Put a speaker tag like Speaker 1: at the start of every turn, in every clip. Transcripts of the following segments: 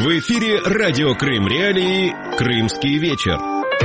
Speaker 1: В эфире радио Крым Реалии «Крымский вечер».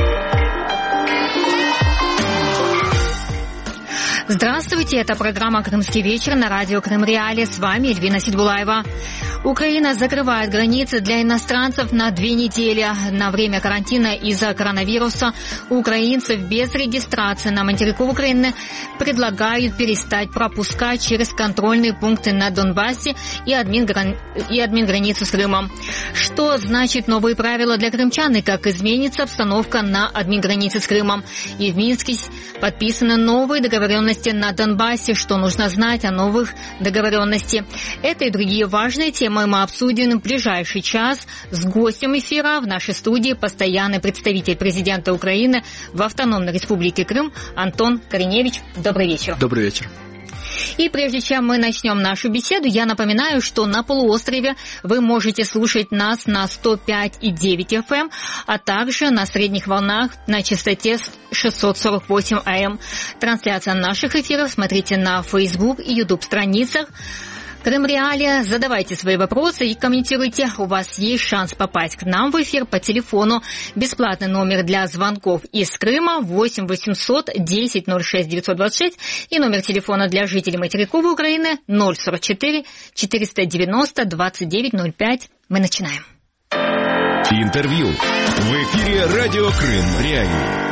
Speaker 2: Здравствуйте, это программа «Крымский вечер» на радио Крым Реалии. С вами Эльвина Сидбулаева. Украина закрывает границы для иностранцев на 2 недели. На время карантина из-за коронавируса украинцев без регистрации на материке Украины предлагают перестать пропускать через контрольные пункты на Донбассе и админграницу с Крымом. Что значит новые правила для крымчан и как изменится обстановка на админгранице с Крымом? И в Минске подписаны новые договоренности на Донбассе. Что нужно знать о новых договоренностях? Это и другие важные темы мы обсудим в ближайший час с гостем эфира в нашей студии постоянный представитель президента Украины в Автономной Республике Крым Антон Кореневич. Добрый вечер.
Speaker 3: Добрый вечер.
Speaker 2: И прежде чем мы начнем нашу беседу, я напоминаю, что на полуострове вы можете слушать нас на 105,9 FM, а также на средних волнах на частоте 648 АМ. Трансляция наших эфиров смотрите на Facebook и YouTube страницах Крым Реалия. Задавайте свои вопросы и комментируйте. У вас есть шанс попасть к нам в эфир по телефону. Бесплатный номер для звонков из Крыма 8 800 10 06 926 и номер телефона для жителей материковой Украины 044 490 29 05. Мы начинаем.
Speaker 1: Интервью. В эфире радио Крым Реалии.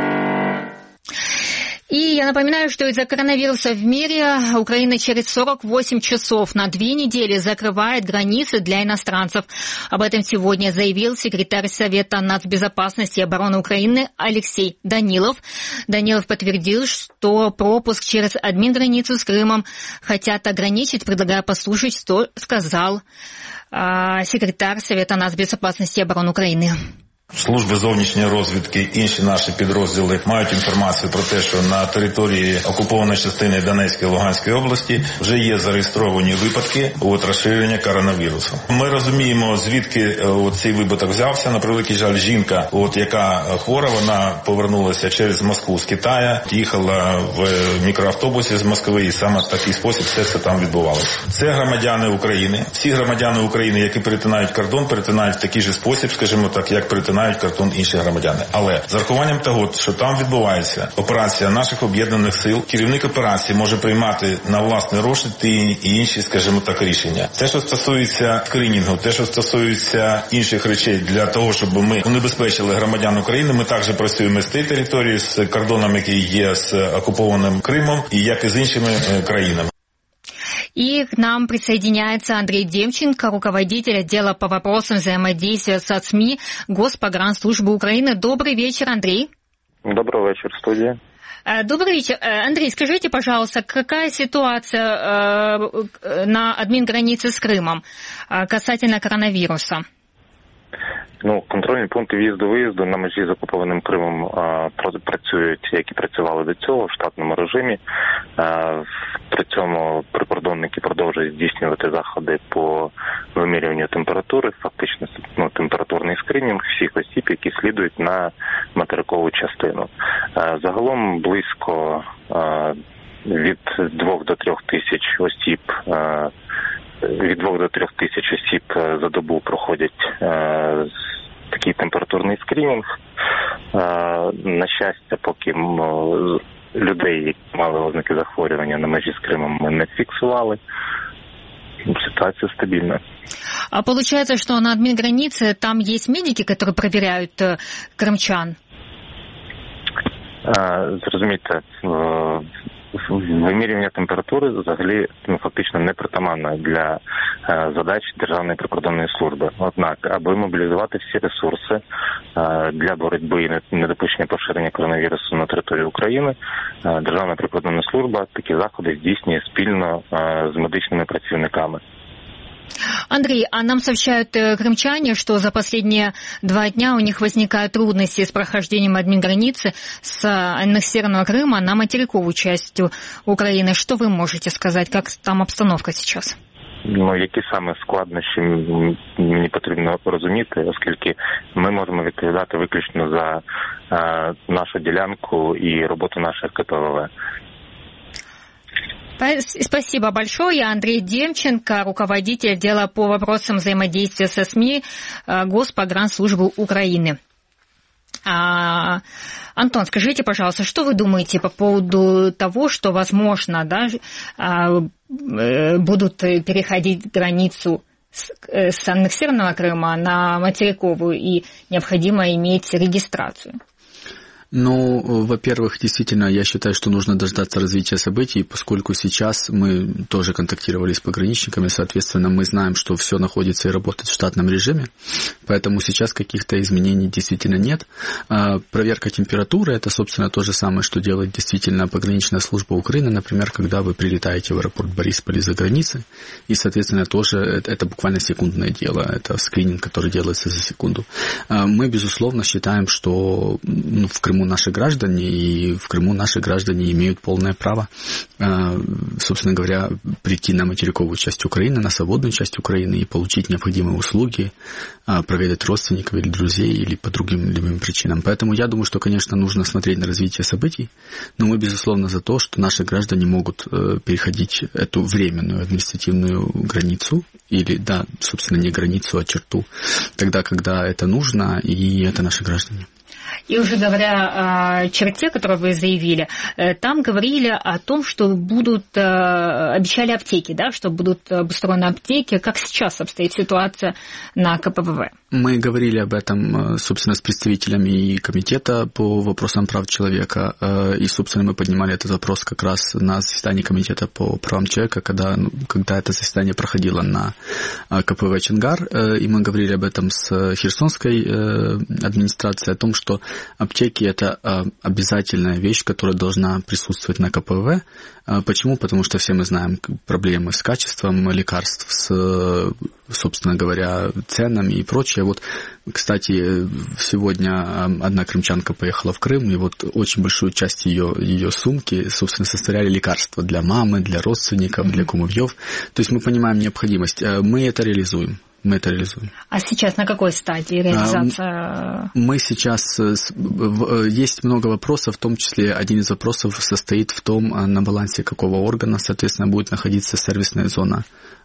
Speaker 2: И я напоминаю, что из-за коронавируса в мире Украина через 48 часов на 2 недели закрывает границы для иностранцев. Об этом сегодня заявил секретарь Совета нацбезопасности и обороны Украины Алексей Данилов. Данилов подтвердил, что пропуск через админграницу с Крымом хотят ограничить. Предлагаю послушать, что сказал секретарь Совета нацбезопасности и обороны України.
Speaker 4: Служби зовнішньої розвідки, інші наші підрозділи мають інформацію про те, що на території окупованої частини Донецької і Луганської області вже є зареєстровані випадки розширення коронавірусу. Ми розуміємо, звідки цей випадок взявся. На превеликий жаль, жінка, яка хвора, вона повернулася через Москву з Китаю, їхала в мікроавтобусі з Москви, і саме в такий спосіб все це там відбувалося. Це громадяни України. Всі громадяни України, які перетинають кордон, перетинають в такий же спосіб, скажімо так, як перетинають кордон інші громадяни. Але з урахуванням того, що там відбувається операція наших об'єднаних сил, керівник операції може приймати на власний розсуд і інші, скажімо так, рішення. Те, що стосується скринінгу, те, що стосується інших речей для того, щоб ми унебезпечили громадян України, ми також працюємо з тією територією, з кордоном, який є з окупованим Кримом, і як і з іншими країнами.
Speaker 2: И к нам присоединяется Андрей Демченко, руководитель отдела по вопросам взаимодействия со СМИ Госпогранслужбы Украины. Добрый вечер, Андрей.
Speaker 5: Добрый вечер, студия.
Speaker 2: Добрый вечер. Андрей, скажите, пожалуйста, какая ситуация на админгранице с Крымом касательно коронавируса?
Speaker 5: Контрольні пункти в'їзду-виїзду на межі з окупованим Кримом працюють, як і працювали до цього, в штатному режимі. При цьому прикордонники продовжують здійснювати заходи по вимірюванню температури, фактично температурний скринінг всіх осіб, які слідують на материкову частину. Загалом близько від 2 до 3 тисяч осіб від 2 до 3 тисяч осіб за добу проходять такий температурний скринінг. На щастя, поки людей, які мали ознаки захворювання на межі з Кримом, ми не фіксували. Ситуация стабильна.
Speaker 2: А получается, что на админгранице там есть медики, которые проверяют крымчан?
Speaker 5: Зрозумійте, вимірювання температури взагалі фактично не притаманно для задач Державної прикордонної служби. Однак, аби мобілізувати всі ресурси для боротьби і недопущення поширення коронавірусу на території України, Державна прикордонна служба такі заходи здійснює спільно з медичними працівниками.
Speaker 2: Андрей, а нам сообщают крымчане, что за последние 2 дня у них возникают трудности с прохождением админграницы с аннексированного Крыма на материковую часть Украины. Что вы можете сказать, как там обстановка сейчас?
Speaker 5: Які саме складнощі мені потрібно розуміти, оскільки ми можемо відповідати виключно за нашу ділянку і роботу наших КПВВ.
Speaker 2: Спасибо большое. Андрей Демченко, руководитель отдела по вопросам взаимодействия со СМИ Госпогранслужбы Украины. Антон, скажите, пожалуйста, что вы думаете по поводу того, что, возможно, будут переходить границу с аннексированного Крыма на материковую, и необходимо иметь регистрацию?
Speaker 3: Ну, во-первых, действительно, я считаю, что нужно дождаться развития событий, поскольку сейчас мы тоже контактировали с пограничниками, соответственно, мы знаем, что все находится и работает в штатном режиме, поэтому сейчас каких-то изменений действительно нет. Проверка температуры – это, собственно, то же самое, что делает действительно пограничная служба Украины, например, когда вы прилетаете в аэропорт Борисполь из-за границы, и, соответственно, тоже это буквально секундное дело, это скрининг, который делается за секунду. Мы, безусловно, считаем, что в Крыму наши граждане, и в Крыму наши граждане имеют полное право, собственно говоря, прийти на материковую часть Украины, на свободную часть Украины и получить необходимые услуги, проведать родственников или друзей, или по другим любым причинам. Поэтому я думаю, что, конечно, нужно смотреть на развитие событий, но мы, безусловно, за то, что наши граждане могут переходить эту временную административную границу, или, да, собственно, не границу, а черту, тогда, когда это нужно, и это наши граждане.
Speaker 2: И уже говоря о черте, которую вы заявили, там говорили о том, что обещали аптеки, да, что будут обустроены аптеки. Как сейчас обстоит ситуация на КПВВ?
Speaker 3: Мы говорили об этом, собственно, с представителями комитета по вопросам прав человека, и, собственно, мы поднимали этот вопрос как раз на заседании комитета по правам человека, когда это заседание проходило на КПВВ Чонгар, и мы говорили об этом с Херсонской администрацией, о том, что аптеки – это обязательная вещь, которая должна присутствовать на КПВВ. Почему? Потому что все мы знаем проблемы с качеством лекарств, с, собственно говоря, ценами и прочее. Вот, кстати, сегодня одна крымчанка поехала в Крым, и вот очень большую часть ее сумки, собственно, составляли лекарства для мамы, для родственников, для кумовьев. То есть мы понимаем необходимость. Мы это реализуем. А
Speaker 2: сейчас на какой стадии реализация?
Speaker 3: Мы сейчас... Есть много вопросов, в том числе один из вопросов состоит в том, на балансе какого органа, соответственно, будет находиться сервисная зона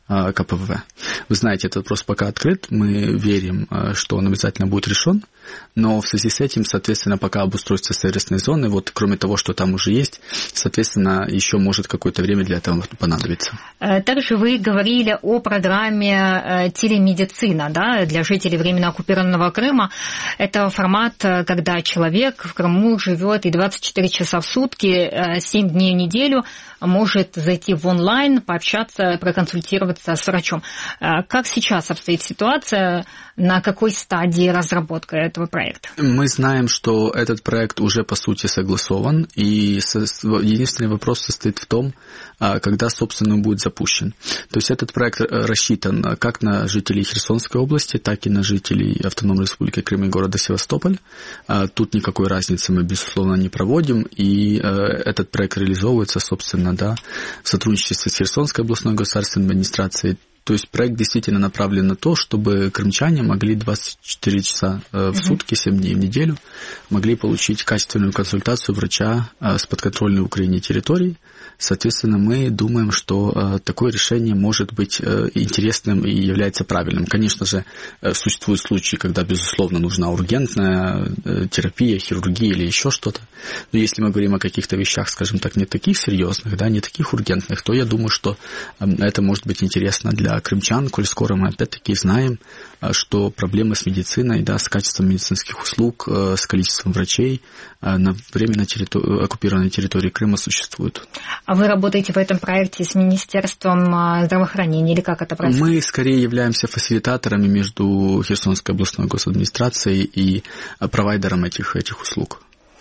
Speaker 3: КПВВ. Вы знаете, этот вопрос пока открыт, мы верим, что он обязательно будет решен, но в связи с этим, соответственно, пока обустройство сервисной зоны, вот кроме того, что там уже есть, соответственно, еще может какое-то время для этого понадобиться.
Speaker 2: Также вы говорили о программе телемедицина, да, для жителей временно оккупированного Крыма. Это формат, когда человек в Крыму живет и 24 часа в сутки, 7 дней в неделю может зайти в онлайн, пообщаться, проконсультироваться с врачом. Как сейчас обстоит ситуация, на какой стадии разработка этого проекта?
Speaker 3: Мы знаем, что этот проект уже, по сути, согласован, и единственный вопрос состоит в том, когда, собственно, он будет запущен. То есть этот проект рассчитан как на жителей Херсонской области, так и на жителей Автономной Республики Крым и города Севастополь. Тут никакой разницы мы, безусловно, не проводим, и этот проект реализовывается, собственно, да, в сотрудничестве с Херсонской областной государственной администрацией. То есть проект действительно направлен на то, чтобы крымчане могли 24 часа в сутки, 7 дней в неделю, могли получить качественную консультацию врача с подконтрольной Украине территории. Соответственно, мы думаем, что такое решение может быть интересным и является правильным. Конечно же, существуют случаи, когда, безусловно, нужна ургентная терапия, хирургия или еще что-то. Но если мы говорим о каких-то вещах, скажем так, не таких серьезных, да, не таких ургентных, то я думаю, что это может быть интересно для крымчан, коль скоро мы опять-таки знаем, что проблемы с медициной, да, с качеством медицинских услуг, с количеством врачей на временно оккупированной территории Крыма существуют.
Speaker 2: А вы работаете в этом проекте с Министерством здравоохранения или как это происходит?
Speaker 3: Мы скорее являемся фасилитаторами между Херсонской областной госадминистрацией и провайдером этих услуг.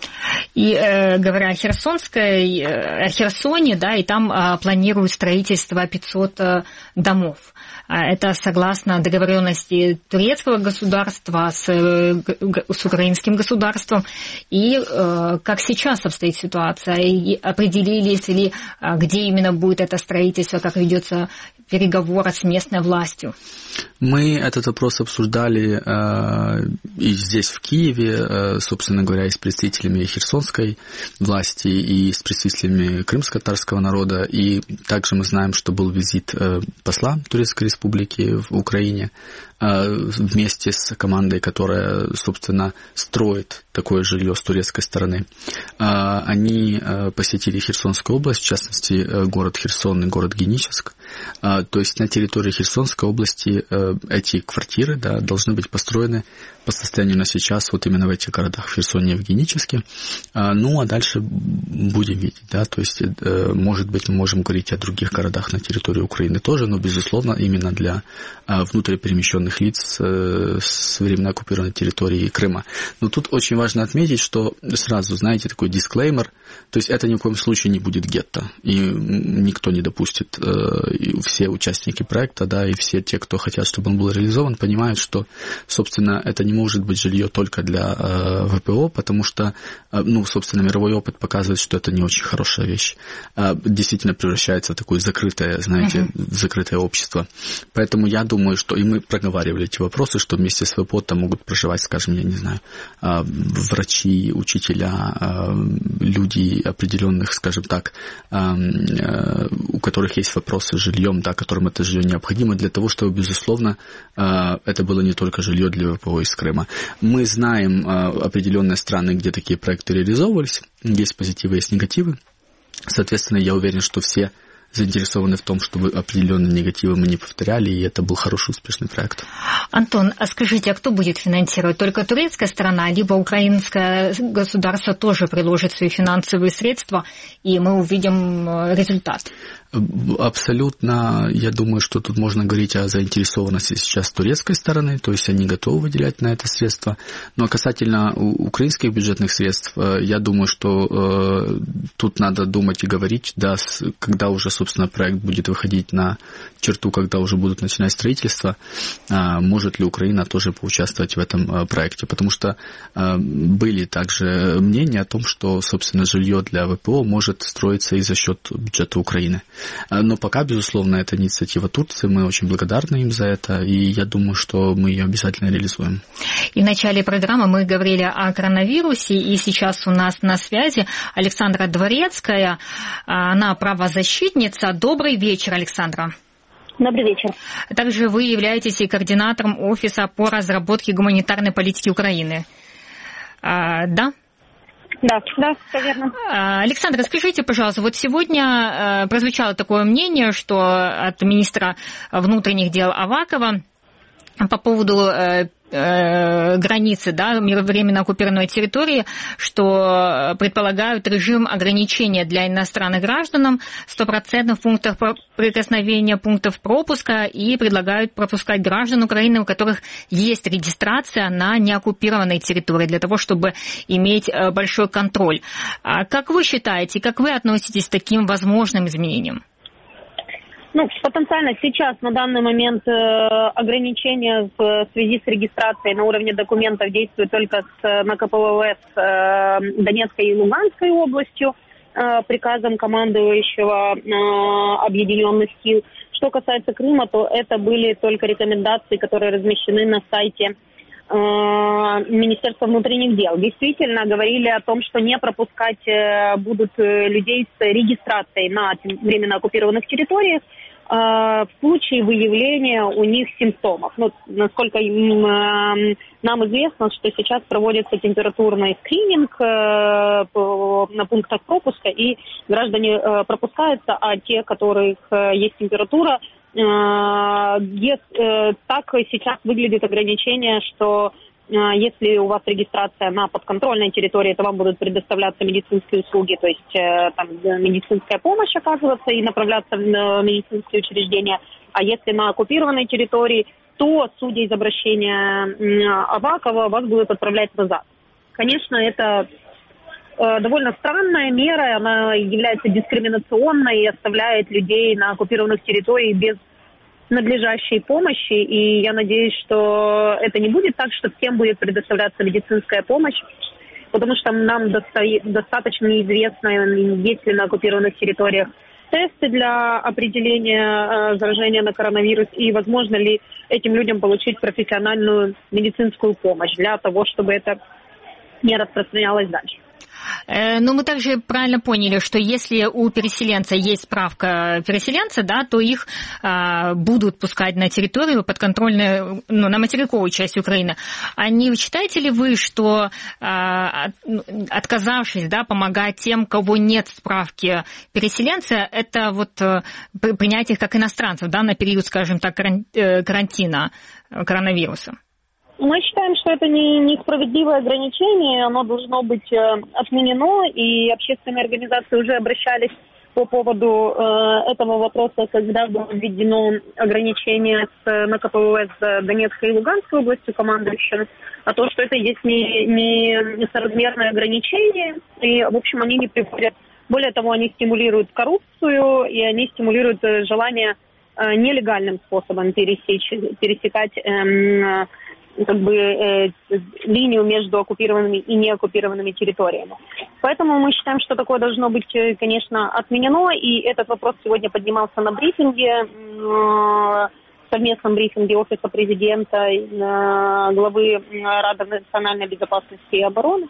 Speaker 2: И говоря о Херсоне, да, и там планируют строительство 500 домов. Это согласно договоренности турецкого государства с украинским государством. И как сейчас обстоит ситуация? И определились ли, где именно будет это строительство, как ведется переговоры с местной властью?
Speaker 3: Мы этот вопрос обсуждали и здесь, в Киеве, собственно говоря, и с представителями Херсонской херсонской власти и с представителями крымско-татарского народа. И также мы знаем, что был визит посла Турецкой Республики в Украине вместе с командой, которая, собственно, строит такое жилье с турецкой стороны. Они посетили Херсонскую область, в частности, город Херсон и город Геническ. То есть на территории Херсонской области эти квартиры, да, должны быть построены по состоянию на сейчас вот именно в этих городах, в Херсоне и в Геническе. Ну, а дальше будем видеть, да, то есть, может быть, мы можем говорить о других городах на территории Украины тоже, но, безусловно, именно для внутриперемещенных лиц с временно оккупированной территории Крыма. Но тут очень важно отметить, что сразу, знаете, такой дисклеймер, то есть это ни в коем случае не будет гетто, и никто не допустит, и все участники проекта, да, и все те, кто хотят, чтобы он был реализован, понимают, что, собственно, это не может быть жилье только для ВПО, потому что, ну, собственно, мировой опыт показывает, что это не очень хорошая вещь. Действительно превращается в такое закрытое, знаете, закрытое общество. Поэтому я думаю, что и мы проговаривали эти вопросы, что вместе с ВПО там могут проживать, скажем, я не знаю, врачи, учителя, люди определенных, скажем так, у которых есть вопросы с жильем, да, которым это жилье необходимо для того, чтобы, безусловно, это было не только жилье для ВПО из Крыма. Мы знаем определенные страны, где такие проекты реализовывались, есть позитивы, есть негативы. Соответственно, я уверен, что все заинтересованы в том, чтобы определенные негативы мы не повторяли, и это был хороший, успешный проект.
Speaker 2: Антон, а скажите, а кто будет финансировать? Только турецкая сторона, либо украинское государство тоже приложит свои финансовые средства, и мы увидим результат?
Speaker 3: Абсолютно, я думаю, что тут можно говорить о заинтересованности сейчас турецкой стороны, то есть они готовы выделять на это средства. Но касательно украинских бюджетных средств, я думаю, что тут надо думать и говорить, да, когда уже, собственно, проект будет выходить на черту, когда уже будут начинать строительство, может ли Украина тоже поучаствовать в этом проекте. Потому что были также мнения о том, что, собственно, жилье для ВПО может строиться и за счет бюджета Украины. Но пока, безусловно, это инициатива Турции, мы очень благодарны им за это, и я думаю, что мы ее обязательно реализуем.
Speaker 2: И в начале программы мы говорили о коронавирусе, и сейчас у нас на связи Александра Дворецкая, она правозащитница. Добрый вечер, Александра.
Speaker 6: Добрый вечер.
Speaker 2: Также вы являетесь и координатором Офиса по разработке гуманитарной политики Украины. Да?
Speaker 6: Да, все верно.
Speaker 2: Александра, скажите, пожалуйста, вот сегодня прозвучало такое мнение, что от министра внутренних дел Авакова по поводу границы, да, временно оккупированной территории, что предполагают режим ограничения для иностранных граждан, 100% пунктов прикосновения, пунктов пропуска, и предлагают пропускать граждан Украины, у которых есть регистрация на неоккупированной территории, для того, чтобы иметь большой контроль. Как вы считаете, как вы относитесь к таким возможным изменениям?
Speaker 6: Ну, потенциально сейчас, на данный момент, ограничения в связи с регистрацией на уровне документов действуют только на КПВВ с Донецкой и Луганской областью, приказом командующего объединенных сил. Что касается Крыма, то это были только рекомендации, которые размещены на сайте Министерства внутренних дел. Действительно, говорили о том, что не пропускать будут людей с регистрацией на временно оккупированных территориях в случае выявления у них симптомов. Ну, насколько нам известно, что сейчас проводится температурный скрининг на пунктах пропуска, и граждане пропускаются, а те, у которых есть температура, так сейчас выглядит ограничение, что если у вас регистрация на подконтрольной территории, то вам будут предоставляться медицинские услуги, то есть там медицинская помощь оказываться и направляться в медицинские учреждения. А если на оккупированной территории, то, судя из обращения Авакова, вас будут отправлять назад. Конечно, это довольно странная мера, она является дискриминационной и оставляет людей на оккупированных территориях без надлежащей помощи, и я надеюсь, что это не будет так, что всем будет предоставляться медицинская помощь, потому что нам достаточно неизвестно, есть ли на оккупированных территориях тесты для определения заражения на коронавирус, и возможно ли этим людям получить профессиональную медицинскую помощь для того, чтобы это не распространялось дальше.
Speaker 2: Но мы также правильно поняли, что если у переселенца есть справка переселенца, да, то их будут пускать на территорию подконтрольную, на материковую часть Украины. А не считаете ли вы, что отказавшись, да, помогать тем, кого нет справки переселенца, это вот принять их как иностранцев, да, на период, скажем так, карантина коронавируса?
Speaker 6: Мы считаем, что это несправедливое ограничение, оно должно быть отменено, и общественные организации уже обращались по поводу этого вопроса, когда было введено ограничение на КПВС Донецкой и Луганской областью командующим, а то, что это есть несоразмерное ограничение, и, в общем, они не приводят. Более того, они стимулируют коррупцию, и они стимулируют желание нелегальным способом пересекать линию между оккупированными и неоккупированными территориями. Поэтому мы считаем, что такое должно быть, конечно, отменено, и этот вопрос сегодня поднимался на брифинге, совместном брифинге Офиса президента, главы Рады национальной безопасности и обороны,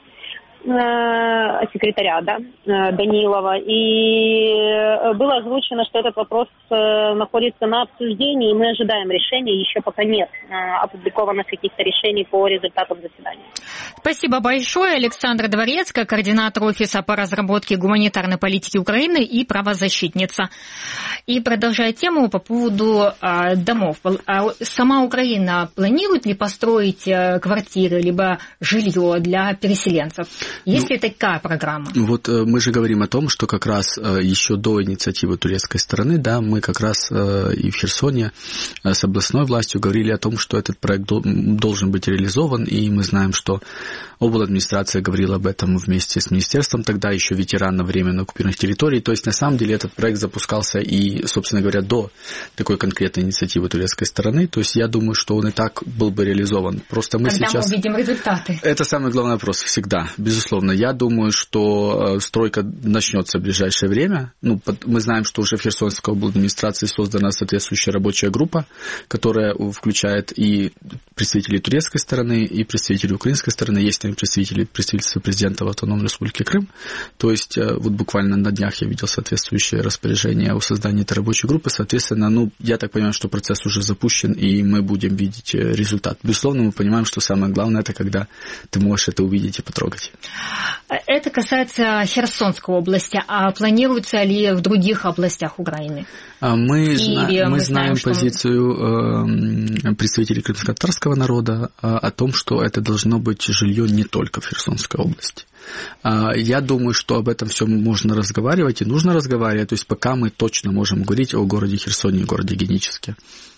Speaker 6: секретаря, да, Данилова, и было озвучено, что этот вопрос находится на обсуждении, и мы ожидаем решения, еще пока нет опубликованных каких-то решений по результатам заседания.
Speaker 2: Спасибо большое. Александра Дворецкая, координатор Офиса по разработке гуманитарной политики Украины и правозащитница. И продолжая тему по поводу домов. Сама Украина планирует ли построить квартиры, либо жилье для переселенцев? Есть ли такая программа?
Speaker 3: Вот мы же говорим о том, что как раз еще до инициативы турецкой стороны, да, мы как раз и в Херсоне с областной властью говорили о том, что этот проект должен быть реализован, и мы знаем, что обладминистрация говорила об этом вместе с министерством, тогда еще ветерана временно оккупированных территорий, то есть на самом деле этот проект запускался и, собственно говоря, до такой конкретной инициативы турецкой стороны, то есть я думаю, что он и так был бы реализован. Просто мы
Speaker 2: когда
Speaker 3: сейчас...
Speaker 2: мы увидим результаты?
Speaker 3: Это самый главный вопрос всегда, безусловно. Я думаю, что стройка начнется в ближайшее время. Мы знаем, что уже в Херсонской обладминистрации создана соответствующая рабочая группа, которая включает и представителей турецкой стороны, и представителей украинской стороны. Есть там представительство президента в Автономной Республике Крым. То есть вот буквально на днях я видел соответствующее распоряжение о создании этой рабочей группы. Соответственно, я так понимаю, что процесс уже запущен, и мы будем видеть результат. Безусловно, мы понимаем, что самое главное, это когда ты можешь это увидеть и потрогать.
Speaker 2: Это касается Херсонской области, а планируется ли в других областях Украины?
Speaker 3: Мы знаем позицию представителей крымско-татарского народа о том, что это должно быть жилье не только в Херсонской области. Я думаю, что об этом все можно разговаривать и нужно разговаривать, то есть пока мы точно можем говорить о городе Херсоне и городе Геническе.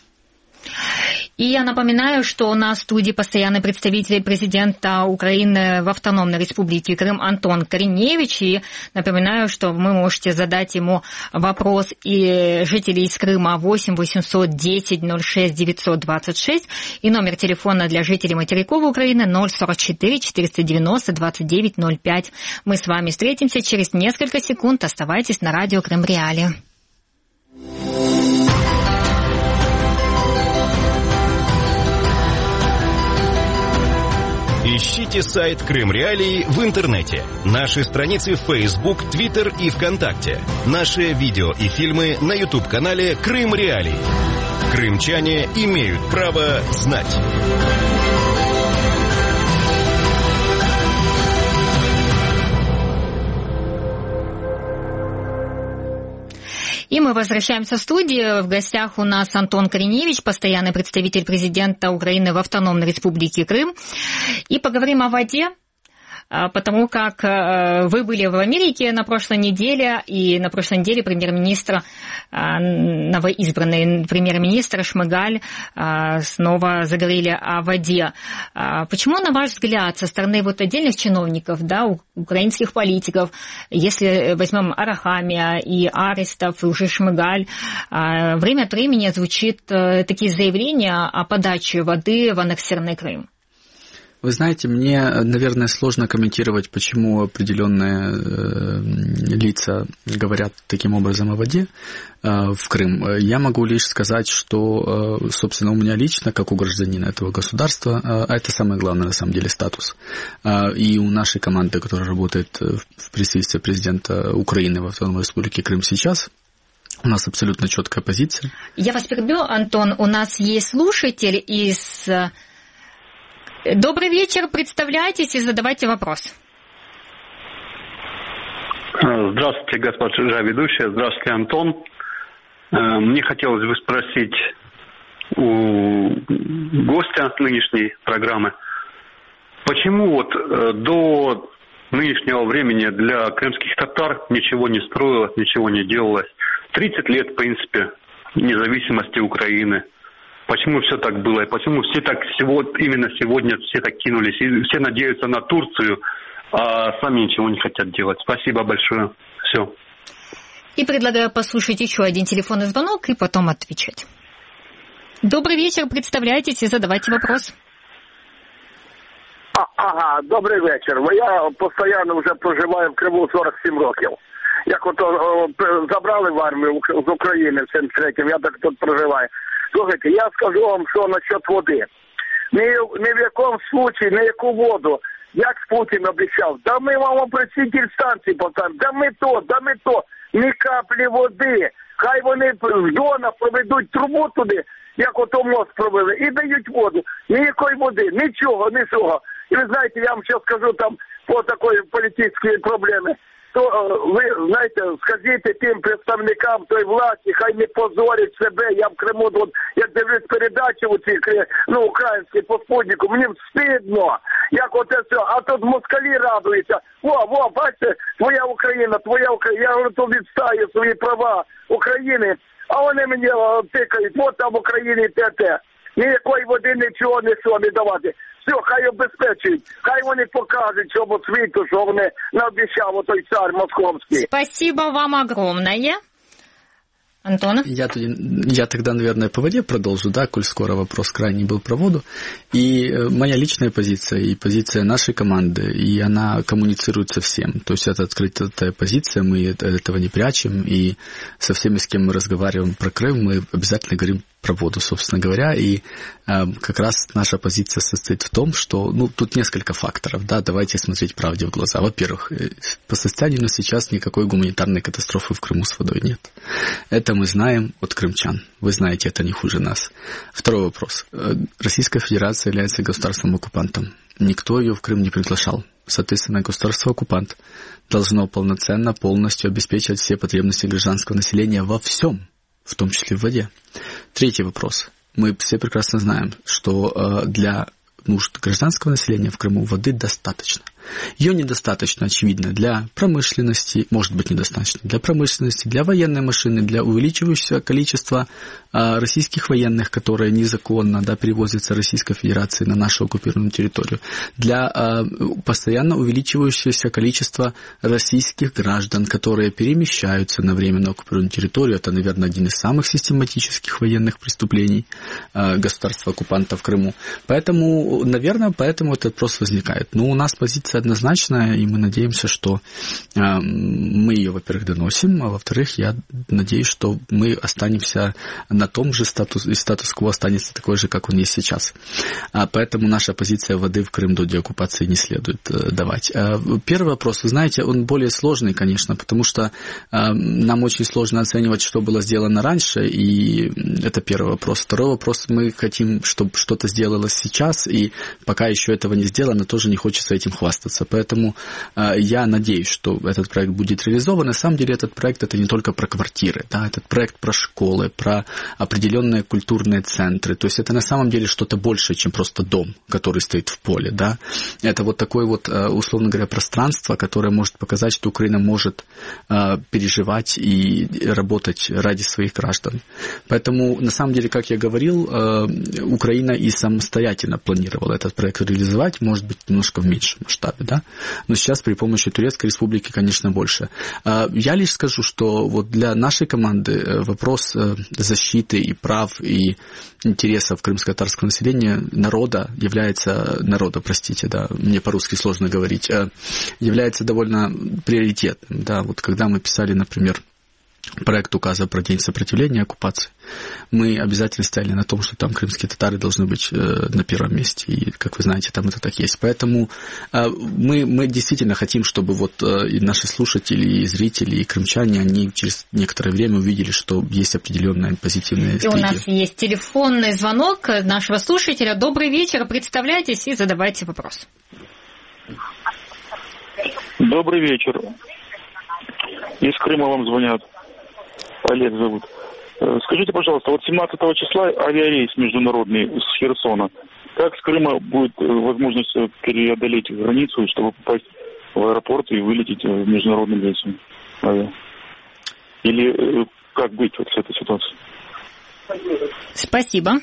Speaker 2: И я напоминаю, что у нас в студии постоянный представитель президента Украины в Автономной Республике Крым Антон Кореневич. И напоминаю, что вы можете задать ему вопрос и жителей из Крыма 8 810 06 926 и номер телефона для жителей материковой Украины 044 490 29 05. Мы с вами встретимся через несколько секунд. Оставайтесь на радио Крым Реали.
Speaker 1: Ищите сайт Крым Реалии в интернете, наши страницы в Facebook, Twitter и ВКонтакте, наши видео и фильмы на YouTube-канале Крым Реалии. Крымчане имеют право знать.
Speaker 2: И мы возвращаемся в студию. В гостях у нас Антон Кореневич, постоянный представитель президента Украины в Автономной Республике Крым. И поговорим о воде, потому как вы были в Америке на прошлой неделе, и на прошлой неделе премьер-министр, новоизбранный премьер-министр Шмыгаль снова заговорили о воде. Почему, на ваш взгляд, со стороны вот отдельных чиновников, да, украинских политиков, если возьмем Арахамия и Аристов, и уже Шмыгаль, время от времени звучит такие заявления о подаче воды в аннексированный Крым?
Speaker 3: Вы знаете, мне, наверное, сложно комментировать, почему определенные лица говорят таким образом о воде в Крым. Я могу лишь сказать, что, собственно, у меня лично, как у гражданина этого государства, это самое главное, на самом деле, статус. И у нашей команды, которая работает в представительстве президента Украины в Автономной Республике Крым сейчас, у нас абсолютно четкая позиция.
Speaker 2: Я вас перебью, Антон. У нас есть слушатель из... Добрый вечер, представляйтесь и задавайте вопрос.
Speaker 7: Здравствуйте, госпожа ведущая. Здравствуйте, Антон. Мне хотелось бы спросить у гостя нынешней программы, почему вот до нынешнего времени для крымских татар ничего не строилось, ничего не делалось. 30 лет, в принципе, независимости Украины. Почему все так было? И почему все так именно сегодня все так кинулись? И все надеются на Турцию, а сами ничего не хотят делать. Спасибо большое. Все.
Speaker 2: И предлагаю послушать еще один телефонный звонок и потом отвечать. Добрый вечер, представляйтесь и задавайте вопрос.
Speaker 8: Ага, добрий вечір. Я постійно вже проживаю в Криму 47 років. Як ото забрали в армію з України в 73-му, я так тут проживаю. Слухайте, я скажу вам, що насчет води. Ні в якому случаї, ні яку воду, як Путін обіцяв, да ми вам опрацівні станції поставимо, да ми то, ні каплі води. Хай вони з Дона проведуть трубу туди, як ото мост провели, і дають воду. Ніякої води, нічого. І ви знаєте, я вам ще скажу там по такої політичної проблеми. То ви, знаєте, скажіть тим представникам той власті, хай не позорять себе. Я в Криму, от, я дивлюсь передачі у ці, українські по спутнику, мені стидно, як оце все. А тут москалі радуються. Бачите, твоя Україна, я говорю, то відстаю свої права України. А вони мені тикають, от там в Україні те. Ніякої води, нічого не давати. Все, хай обезпечують, хай вони покажуть цьому світу, що вони наобіцяв той цар московський.
Speaker 2: Спасибо вам огромное. Антон?
Speaker 3: Я тогда, наверное, по воде продолжу, да, коль скоро вопрос крайний был про воду. И моя личная позиция, и позиция нашей команды, и она коммуницирует со всем. То есть это открытая позиция, мы этого не прячем, и со всеми, с кем мы разговариваем про Крым, мы обязательно говорим про воду, собственно говоря, и как раз наша позиция состоит в том, что, тут несколько факторов, да, давайте смотреть правде в глаза. Во-первых, по состоянию сейчас никакой гуманитарной катастрофы в Крыму с водой нет. Это мы знаем от крымчан. Вы знаете это не хуже нас. Второй вопрос. Российская Федерация является государством-оккупантом. Никто ее в Крым не приглашал. Соответственно, государство-оккупант должно полностью обеспечивать все потребности гражданского населения во всем, в том числе в воде. Третий вопрос. Мы все прекрасно знаем, что для нужд гражданского населения в Крыму воды достаточно. Ее недостаточно, очевидно, для промышленности, может быть, недостаточно для промышленности, для военной машины, для увеличивающегося количества российских военных, которые незаконно, да, перевозятся Российской Федерацией на нашу оккупированную территорию, для постоянно увеличивающегося количества российских граждан, которые перемещаются на временно оккупированную территорию. Это, наверное, один из самых систематических военных преступлений государства-оккупанта в Крыму. Поэтому, наверное, этот вопрос возникает. Но у нас позиция однозначная, и мы надеемся, что мы ее, во-первых, доносим, а во-вторых, я надеюсь, что мы останемся на том же статус, и статус-кво останется такой же, как он есть сейчас. Поэтому наша позиция воды в Крым до деоккупации не следует давать. Первый вопрос, вы знаете, он более сложный, конечно, потому что нам очень сложно оценивать, что было сделано раньше, и это первый вопрос. Второй вопрос, мы хотим, чтобы что-то сделалось сейчас, и пока еще этого не сделано, тоже не хочется этим хвастаться. Поэтому я надеюсь, что этот проект будет реализован. На самом деле этот проект это не только про квартиры, да, этот проект про школы, про определенные культурные центры. То есть это на самом деле что-то большее, чем просто дом, который стоит в поле, да. Это вот такое вот, условно говоря, пространство, которое может показать, что Украина может переживать и работать ради своих граждан. Поэтому, на самом деле, как я говорил, Украина и самостоятельно планировала этот проект реализовать, может быть, немножко в меньшем масштабе. составе, да. Но сейчас при помощи Турецкой Республики, конечно, больше. Я лишь скажу, что вот для нашей команды вопрос защиты и прав, и интересов крымско-татарского населения, народа, мне по-русски сложно говорить, является довольно приоритетным, да. Вот когда мы писали, например, проект указа про День сопротивления оккупации, мы обязательно стояли на том, что там крымские татары должны быть на первом месте, и, как вы знаете, там это так есть. Поэтому мы действительно хотим, чтобы вот и наши слушатели, и зрители, и крымчане, они через некоторое время увидели, что есть определенная позитивная сдвиги.
Speaker 2: И у нас есть телефонный звонок нашего слушателя. Добрый вечер, представляйтесь и задавайте вопрос.
Speaker 9: Добрый вечер. Из Крыма вам звонят. Олег зовут. Скажите, пожалуйста, вот 17 числа авиарейс международный с Херсона. Как с Крыма будет возможность преодолеть границу, чтобы попасть в аэропорт и вылететь международным рейсом? Или как быть вот с этой ситуацией?
Speaker 2: Спасибо.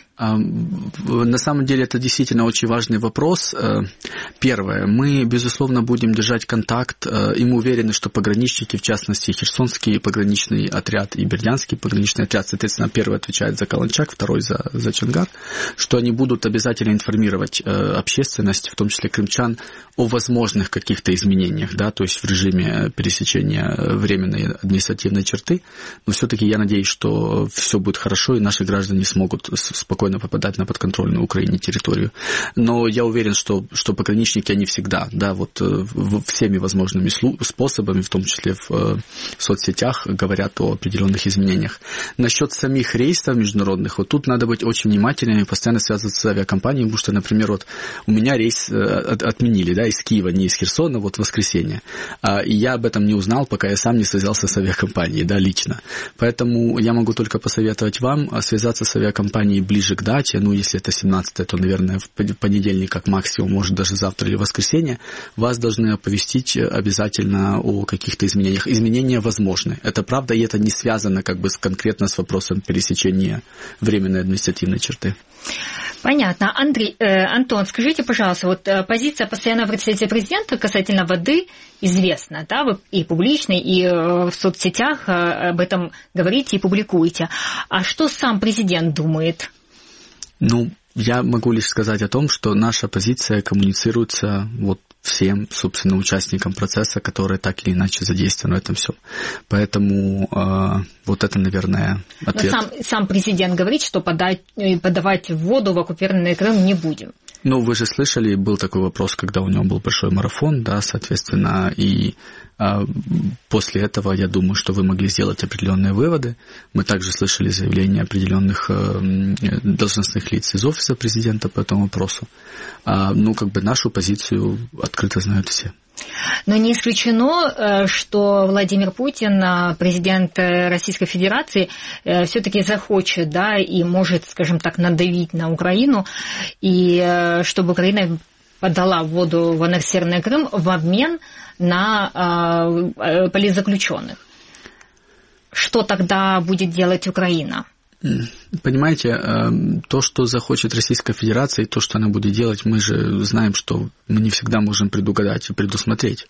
Speaker 3: На самом деле это действительно очень важный вопрос. Первое. Мы, безусловно, будем держать контакт, и мы уверены, что пограничники, в частности, Херсонский пограничный отряд и Бердянский пограничный отряд, соответственно, первый отвечает за Каланчак, второй за Чонгар, что они будут обязательно информировать общественность, в том числе крымчан, о возможных каких-то изменениях, да, то есть в режиме пересечения временной административной черты. Но все-таки я надеюсь, что все будет хорошо, и наши граждане смогут спокойно попадать на подконтрольную Украине территорию. Но я уверен, что пограничники, они всегда, да, вот всеми возможными способами, в том числе в соцсетях, говорят о определенных изменениях. Насчет самих рейсов международных, вот тут надо быть очень внимательным и постоянно связываться с авиакомпанией, потому что, например, вот у меня рейс отменили, да, из Киева, не из Херсона, вот в воскресенье. И я об этом не узнал, пока я сам не связался с авиакомпанией, да, лично. Поэтому я могу только посоветовать вам связаться с авиакомпанией ближе к дате, ну, если это 17-е, то, наверное, в понедельник как максимум, может, даже завтра или в воскресенье, вас должны оповестить обязательно о каких-то изменениях. Изменения возможны. Это правда, и это не связано как бы конкретно с вопросом пересечения временной административной черты.
Speaker 2: Понятно. Антон, скажите, пожалуйста, вот позиция постоянного представителя президента касательно воды известна, да, вы и публично, и в соцсетях об этом говорите и публикуете. А что сам президент думает?
Speaker 3: Ну, я могу лишь сказать о том, что наша позиция коммуницируется вот всем, собственно, участникам процесса, которые так или иначе задействованы в этом всем. Поэтому вот это, наверное, ответ. Но
Speaker 2: сам президент говорит, что подавать воду в оккупированный Крым не будем.
Speaker 3: Ну, вы же слышали, был такой вопрос, когда у него был большой марафон, да, соответственно, и после этого, я думаю, что вы могли сделать определенные выводы. Мы также слышали заявления определенных должностных лиц из офиса президента по этому вопросу. Ну, как бы нашу позицию открыто знают все.
Speaker 2: Но не исключено, что Владимир Путин, президент Российской Федерации, все-таки захочет, да, и может, скажем так, надавить на Украину, и чтобы Украина подала воду в аннексированный Крым в обмен на политзаключенных. Что тогда будет делать Украина?
Speaker 3: Понимаете, то, что захочет Российская Федерация, и то, что она будет делать, мы же знаем, что мы не всегда можем предугадать и предусмотреть.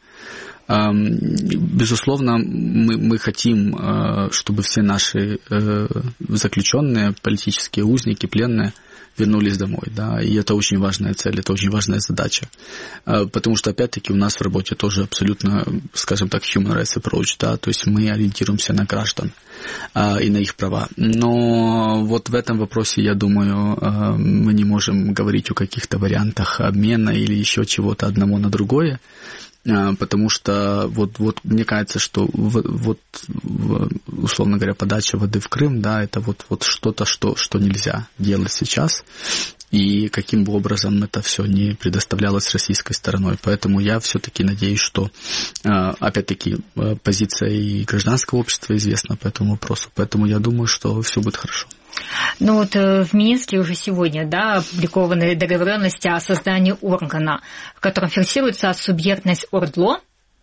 Speaker 3: Безусловно, мы хотим, чтобы все наши заключенные, политические узники, пленные, вернулись домой, да, и это очень важная цель, это очень важная задача, потому что, опять-таки, у нас в работе тоже абсолютно, скажем так, human rights approach, да, то есть мы ориентируемся на граждан и на их права, но вот в этом вопросе, я думаю, мы не можем говорить о каких-то вариантах обмена или еще чего-то одного на другое, потому что вот мне кажется, что вот условно говоря, подача воды в Крым, да, это вот что-то, что нельзя делать сейчас, и каким бы образом это все не предоставлялось российской стороной. Поэтому я все-таки надеюсь, что, опять-таки, позиция и гражданского общества известна по этому вопросу, поэтому я думаю, что все будет хорошо.
Speaker 2: Ну вот в Минске уже сегодня, да, опубликованы договоренности о создании органа, в котором фиксируется субъектность ОРДЛО,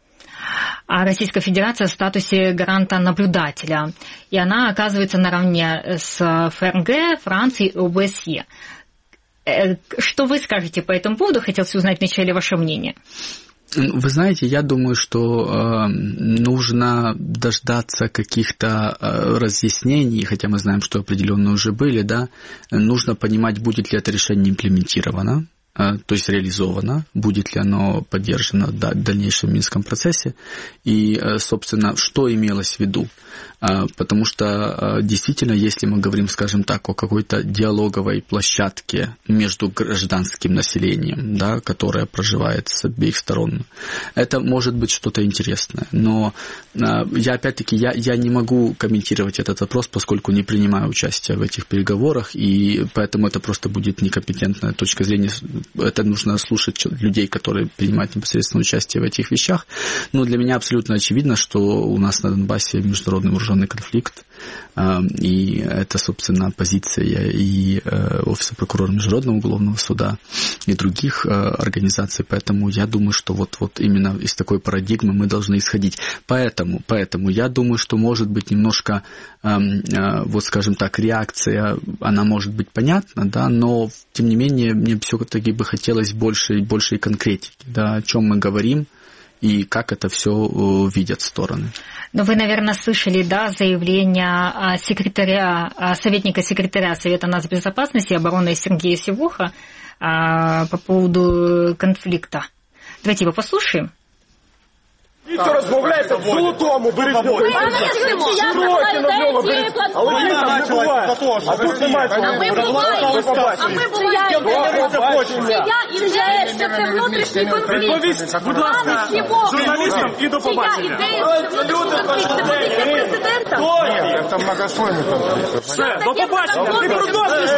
Speaker 2: а Российская Федерация в статусе гаранта-наблюдателя. И она оказывается наравне с ФРГ, Францией и ОБСЕ. Что вы скажете по этому поводу? Хотелось узнать вначале ваше мнение.
Speaker 3: Вы знаете, я думаю, что нужно дождаться каких-то разъяснений, хотя мы знаем, что определенные уже были, да, нужно понимать, будет ли это решение имплементировано, то есть реализовано, будет ли оно поддержано в дальнейшем Минском процессе, и, собственно, что имелось в виду. Потому что действительно, если мы говорим, скажем так, о какой-то диалоговой площадке между гражданским населением, да, которое проживает с обеих сторон, это может быть что-то интересное. Но я, опять-таки, я не могу комментировать этот вопрос, поскольку не принимаю участие в этих переговорах, и поэтому это просто будет некомпетентная точка зрения. Это нужно слушать людей, которые принимают непосредственно участие в этих вещах. Но для меня абсолютно очевидно, что у нас на Донбассе международный вооруженный конфликт, и это, собственно, позиция и Офиса прокурора Международного уголовного суда, и других организаций, поэтому я думаю, что вот именно из такой парадигмы мы должны исходить. Поэтому я думаю, что может быть немножко, вот скажем так, реакция, она может быть понятна, да, но тем не менее мне все-таки бы хотелось большей конкретики, да, о чем мы говорим, и как это все видят стороны.
Speaker 2: Но вы, наверное, слышали, да, заявление советника секретаря Совета нацбезопасности и обороны Сергея Сивуха по поводу конфликта. Давайте его послушаем.
Speaker 10: Віктор розмовляється в Золотому, беріть бой. Строки на нього беріть. Але він там не буває. А тут немає цього.
Speaker 11: А ми буваємо. Що це внутрішній конфлікт.
Speaker 10: Відповість, будь ласка, журналістам і до побачення. Там многослойний конфлікт. Все, до побачення. Ти продовжуєш.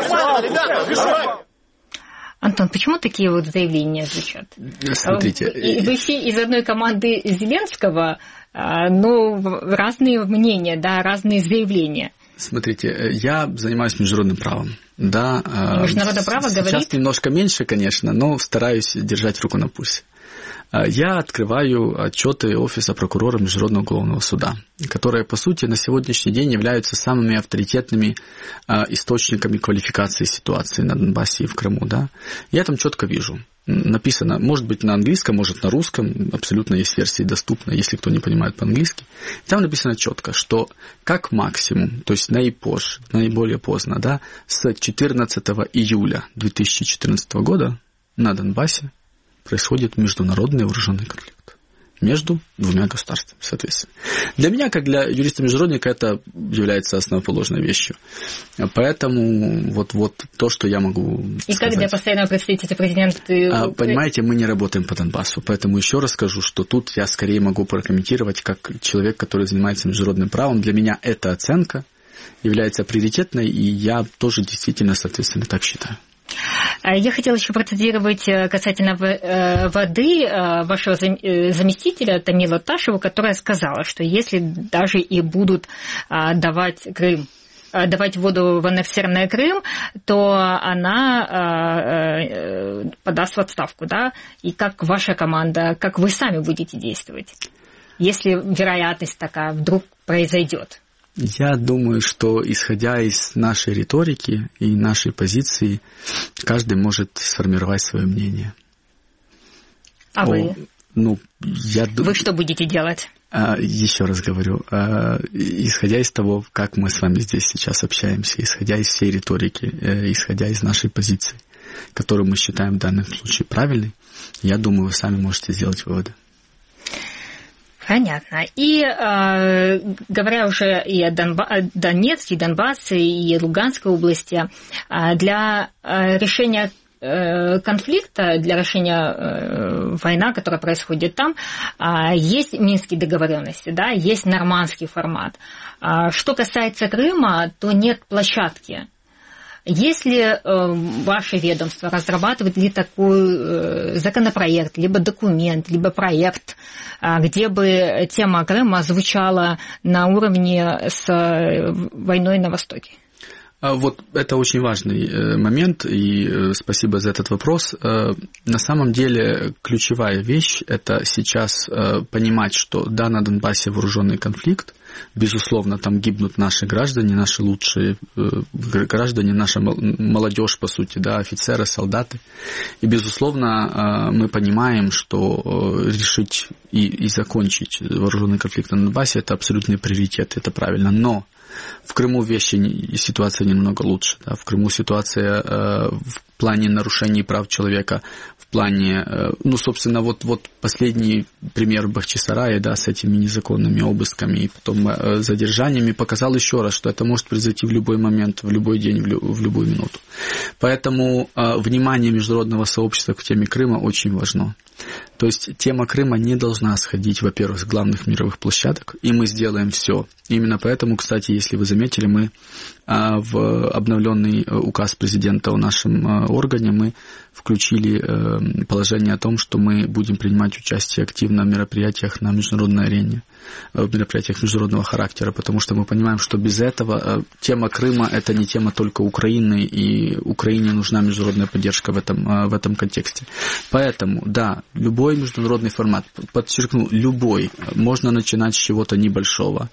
Speaker 2: Антон, почему такие вот заявления звучат?
Speaker 3: Смотрите.
Speaker 2: Вы все из одной команды Зеленского, но разные мнения, да, разные заявления.
Speaker 3: Смотрите, я занимаюсь международным правом. Да,
Speaker 2: международное право
Speaker 3: сейчас
Speaker 2: говорит...
Speaker 3: немножко меньше, конечно, но стараюсь держать руку на пульсе. Я открываю отчеты Офиса прокурора Международного уголовного суда, которые, по сути, на сегодняшний день являются самыми авторитетными источниками квалификации ситуации на Донбассе и в Крыму. Да? Я там четко вижу. Написано, может быть, на английском, может, на русском, абсолютно есть версии доступны, если кто не понимает по-английски. И там написано четко, что как максимум, то есть наипозже, наиболее поздно, да, с 14 июля 2014 года на Донбассе происходит международный вооруженный конфликт между двумя государствами, соответственно. Для меня, как для юриста-международника, это является основоположной вещью. Поэтому вот то, что я могу
Speaker 2: и
Speaker 3: сказать.
Speaker 2: как для постоянного представителя президента...
Speaker 3: Понимаете, мы не работаем по Донбассу, поэтому еще раз скажу, что тут я скорее могу прокомментировать как человек, который занимается международным правом. Для меня эта оценка является приоритетной, и я тоже действительно, соответственно, так считаю.
Speaker 2: Я хотела еще процитировать касательно воды вашего заместителя Тамила Ташева, которая сказала, что если даже и будут давать воду в аннексированный Крым, то она подаст в отставку, да? И как ваша команда, как вы сами будете действовать, если вероятность такая вдруг произойдет?
Speaker 3: Я думаю, что, исходя из нашей риторики и нашей позиции, каждый может сформировать свое мнение.
Speaker 2: А вы?
Speaker 3: Вы
Speaker 2: что будете делать?
Speaker 3: Еще раз говорю, исходя из того, как мы с вами здесь сейчас общаемся, исходя из всей риторики, исходя из нашей позиции, которую мы считаем в данном случае правильной, я думаю, вы сами можете сделать выводы.
Speaker 2: Понятно. И говоря уже и о Донецке, и Донбассе, и Луганской области, для решения конфликта, для решения войны, которая происходит там, есть Минские договоренности, да, есть нормандский формат. Что касается Крыма, то нет площадки. Если ваше ведомство разрабатывает ли такой законопроект, либо документ, либо проект, где бы тема Крыма звучала на уровне с войной на Востоке?
Speaker 3: Вот это очень важный момент, и спасибо за этот вопрос. На самом деле ключевая вещь – это сейчас понимать, что да, на Донбассе вооруженный конфликт, безусловно, там гибнут наши граждане, наши лучшие граждане, наша молодежь, по сути, да, офицеры, солдаты. И, безусловно, мы понимаем, что решить и закончить вооруженный конфликт на Донбассе – это абсолютный приоритет, это правильно. Но в Крыму ситуация немного лучше. Да? В Крыму ситуация в плане нарушений прав человека, в плане, собственно, вот последний пример в Бахчисарае, да, с этими незаконными обысками и потом задержаниями показал еще раз, что это может произойти в любой момент, в любой день, в любую минуту. Поэтому внимание международного сообщества к теме Крыма очень важно. То есть тема Крыма не должна сходить, во-первых, с главных мировых площадок, и мы сделаем все. Именно поэтому, кстати, если вы заметили, мы в обновленный указ президента о нашем органе мы включили положение о том, что мы будем принимать участие активно в мероприятиях на международной арене, в мероприятиях международного характера, потому что мы понимаем, что без этого тема Крыма – это не тема только Украины, и Украине нужна международная поддержка в этом контексте. Поэтому, да, любой международный формат, подчеркну, любой, можно начинать с чего-то небольшого,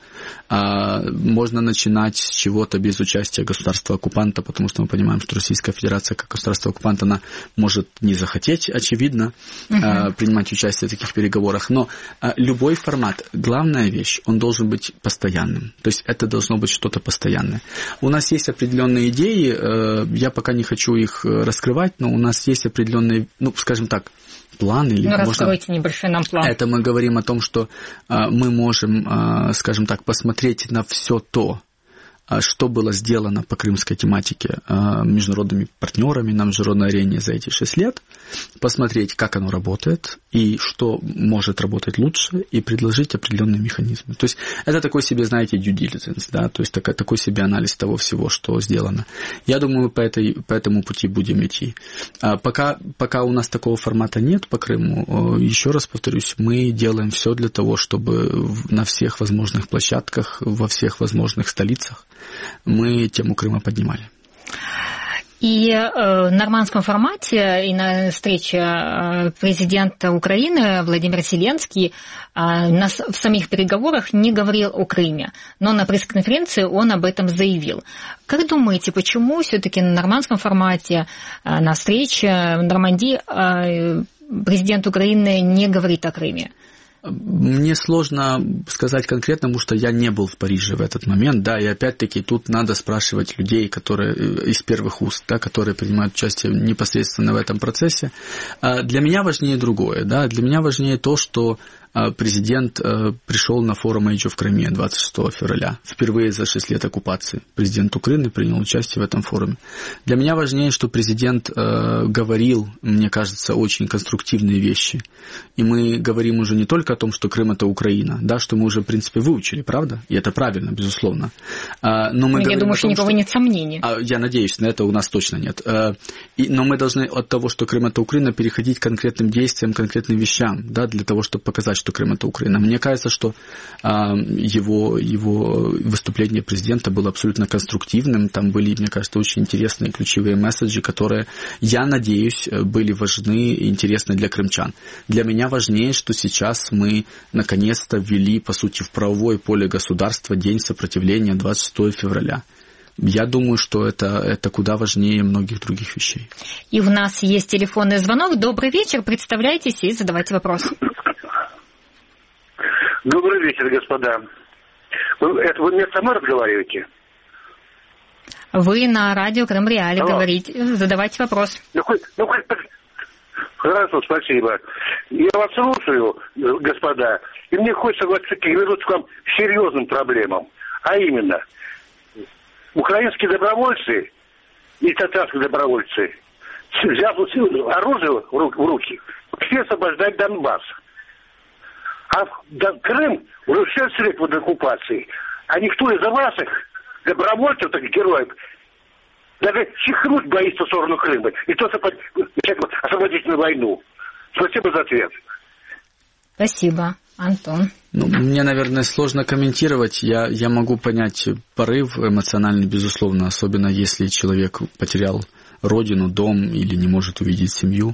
Speaker 3: можно начинать с чего-то без участия государства-оккупанта, потому что мы понимаем, что Российская Федерация как государство-оккупант, она может не захотеть, очевидно, принимать участие в таких переговорах, но любой формат, главная вещь, он должен быть постоянным, то есть это должно быть что-то постоянное. У нас есть определенные идеи, я пока не хочу их раскрывать, но у нас есть определенные, скажем так, план или
Speaker 2: раскройте небольшой нам план.
Speaker 3: Это мы говорим о том, что мы можем, скажем так, посмотреть на все то, что было сделано по крымской тематике международными партнерами на международной арене за эти 6 лет, посмотреть, как оно работает и что может работать лучше, и предложить определенные механизмы. То есть это такой себе, знаете, due diligence, да, то есть такой себе анализ того всего, что сделано. Я думаю, мы по этому пути будем идти. Пока у нас такого формата нет по Крыму, еще раз повторюсь, мы делаем все для того, чтобы на всех возможных площадках, во всех возможных столицах мы тему Крыма поднимали.
Speaker 2: И в нормандском формате и на встрече президента Украины Владимир Зеленский в самих переговорах не говорил о Крыме, но на пресс-конференции он об этом заявил. Как думаете, почему все-таки на нормандском формате, на встрече в Нормандии президент Украины не говорит о Крыме?
Speaker 3: Мне сложно сказать конкретно, потому что я не был в Париже в этот момент, да, и опять-таки тут надо спрашивать людей, которые из первых уст, да, которые принимают участие непосредственно в этом процессе. Для меня важнее другое, да, для меня важнее то, что президент пришел на форум Age of Crimea 26 февраля. Впервые за 6 лет оккупации президент Украины принял участие в этом форуме. Для меня важнее, что президент говорил, мне кажется, очень конструктивные вещи. И мы говорим уже не только о том, что Крым – это Украина, да, что мы уже, в принципе, выучили, правда? И это правильно, безусловно. Но мы
Speaker 2: я думаю, что никого нет сомнений.
Speaker 3: Я надеюсь, на это у нас точно нет. Но мы должны от того, что Крым – это Украина, переходить к конкретным действиям, конкретным вещам, да, для того, чтобы показать, что Крым – это Украина. Мне кажется, что его выступление президента было абсолютно конструктивным. Там были, мне кажется, очень интересные ключевые месседжи, которые, я надеюсь, были важны и интересны для крымчан. Для меня важнее, что сейчас мы наконец-то ввели, по сути, в правовое поле государства День сопротивления 26 февраля. Я думаю, что это куда важнее многих других вещей.
Speaker 2: И у нас есть телефонный звонок. Добрый вечер. Представляйтесь и задавайте вопрос.
Speaker 12: Добрый вечер, господа. Это вы мне со мной разговариваете?
Speaker 2: Вы на радио Крым Реали говорите. Задавайте вопрос.
Speaker 12: Хорошо, спасибо. Я вас слушаю, господа, и мне хочется вернуться к вам к серьезным проблемам. А именно, украинские добровольцы и татарские добровольцы, взяв оружие в руки, все освобождать Донбасс. А Крым уже 6 лет под оккупацией. А никто из ваших добровольцев, таких героев, даже чихнуть боится в сторону Крыма. И то начать освободительную войну. Спасибо за ответ.
Speaker 2: Спасибо. Антон.
Speaker 3: Мне, наверное, сложно комментировать. Я могу понять порыв эмоциональный, безусловно, особенно если человек потерял родину, дом или не может увидеть семью.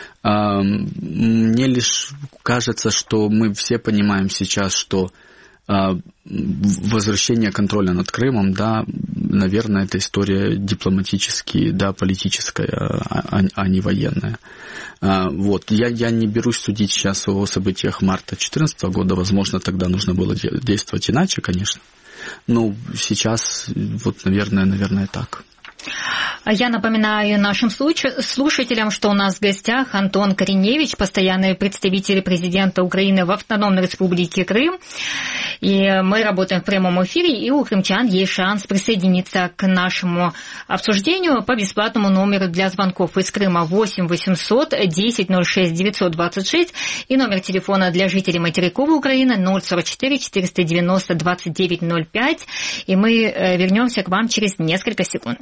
Speaker 3: Мне лишь кажется, что мы все понимаем сейчас, что возвращение контроля над Крымом, да, наверное, это история дипломатически, да, политическая, а не военная. Вот. Я не берусь судить сейчас о событиях марта 2014 года. Возможно, тогда нужно было действовать иначе, конечно. Но сейчас, вот, наверное, так.
Speaker 2: Я напоминаю нашим слушателям, что у нас в гостях Антон Кореневич, постоянный представитель президента Украины в Автономной Республике Крым. И мы работаем в прямом эфире, и у крымчан есть шанс присоединиться к нашему обсуждению по бесплатному номеру для звонков из Крыма 8 800 10 06 926 и номер телефона для жителей материковой Украины 044 490 29 05. И мы вернемся к вам через несколько секунд.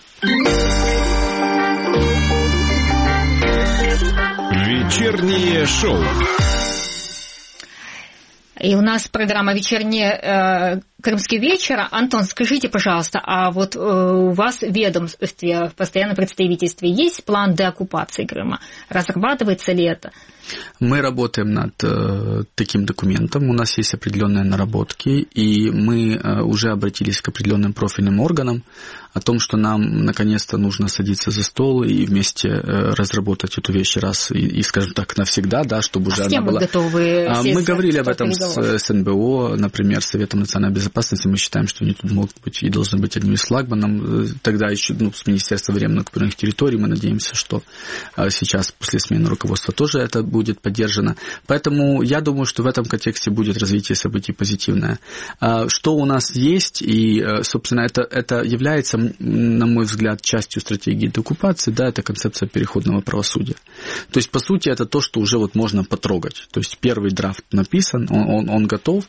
Speaker 1: Вечернее шоу.
Speaker 2: И у нас программа «Вечерний Крымский вечер». Антон, скажите, пожалуйста, а вот у вас в ведомстве, в постоянном представительстве есть план деоккупации Крыма? Разрабатывается ли это?
Speaker 3: Мы работаем над таким документом, у нас есть определенные наработки, и мы уже обратились к определенным профильным органам о том, что нам наконец-то нужно садиться за стол и вместе разработать эту вещь раз и скажем так, навсегда, да, чтобы уже она была... Мы говорили об этом с НБО, например, Советом национальной безопасности. Мы считаем, что они тут могут быть и должны быть одним из флагманом. Тогда еще с Министерства временно оккупированных территорий. Мы надеемся, что сейчас после смены руководства тоже это будет поддержано. Поэтому я думаю, что в этом контексте будет развитие событий позитивное. Что у нас есть, и, собственно, это является, на мой взгляд, частью стратегии деоккупации, да, это концепция переходного правосудия. То есть, по сути, это то, что уже вот можно потрогать. То есть, первый драфт написан, он готов,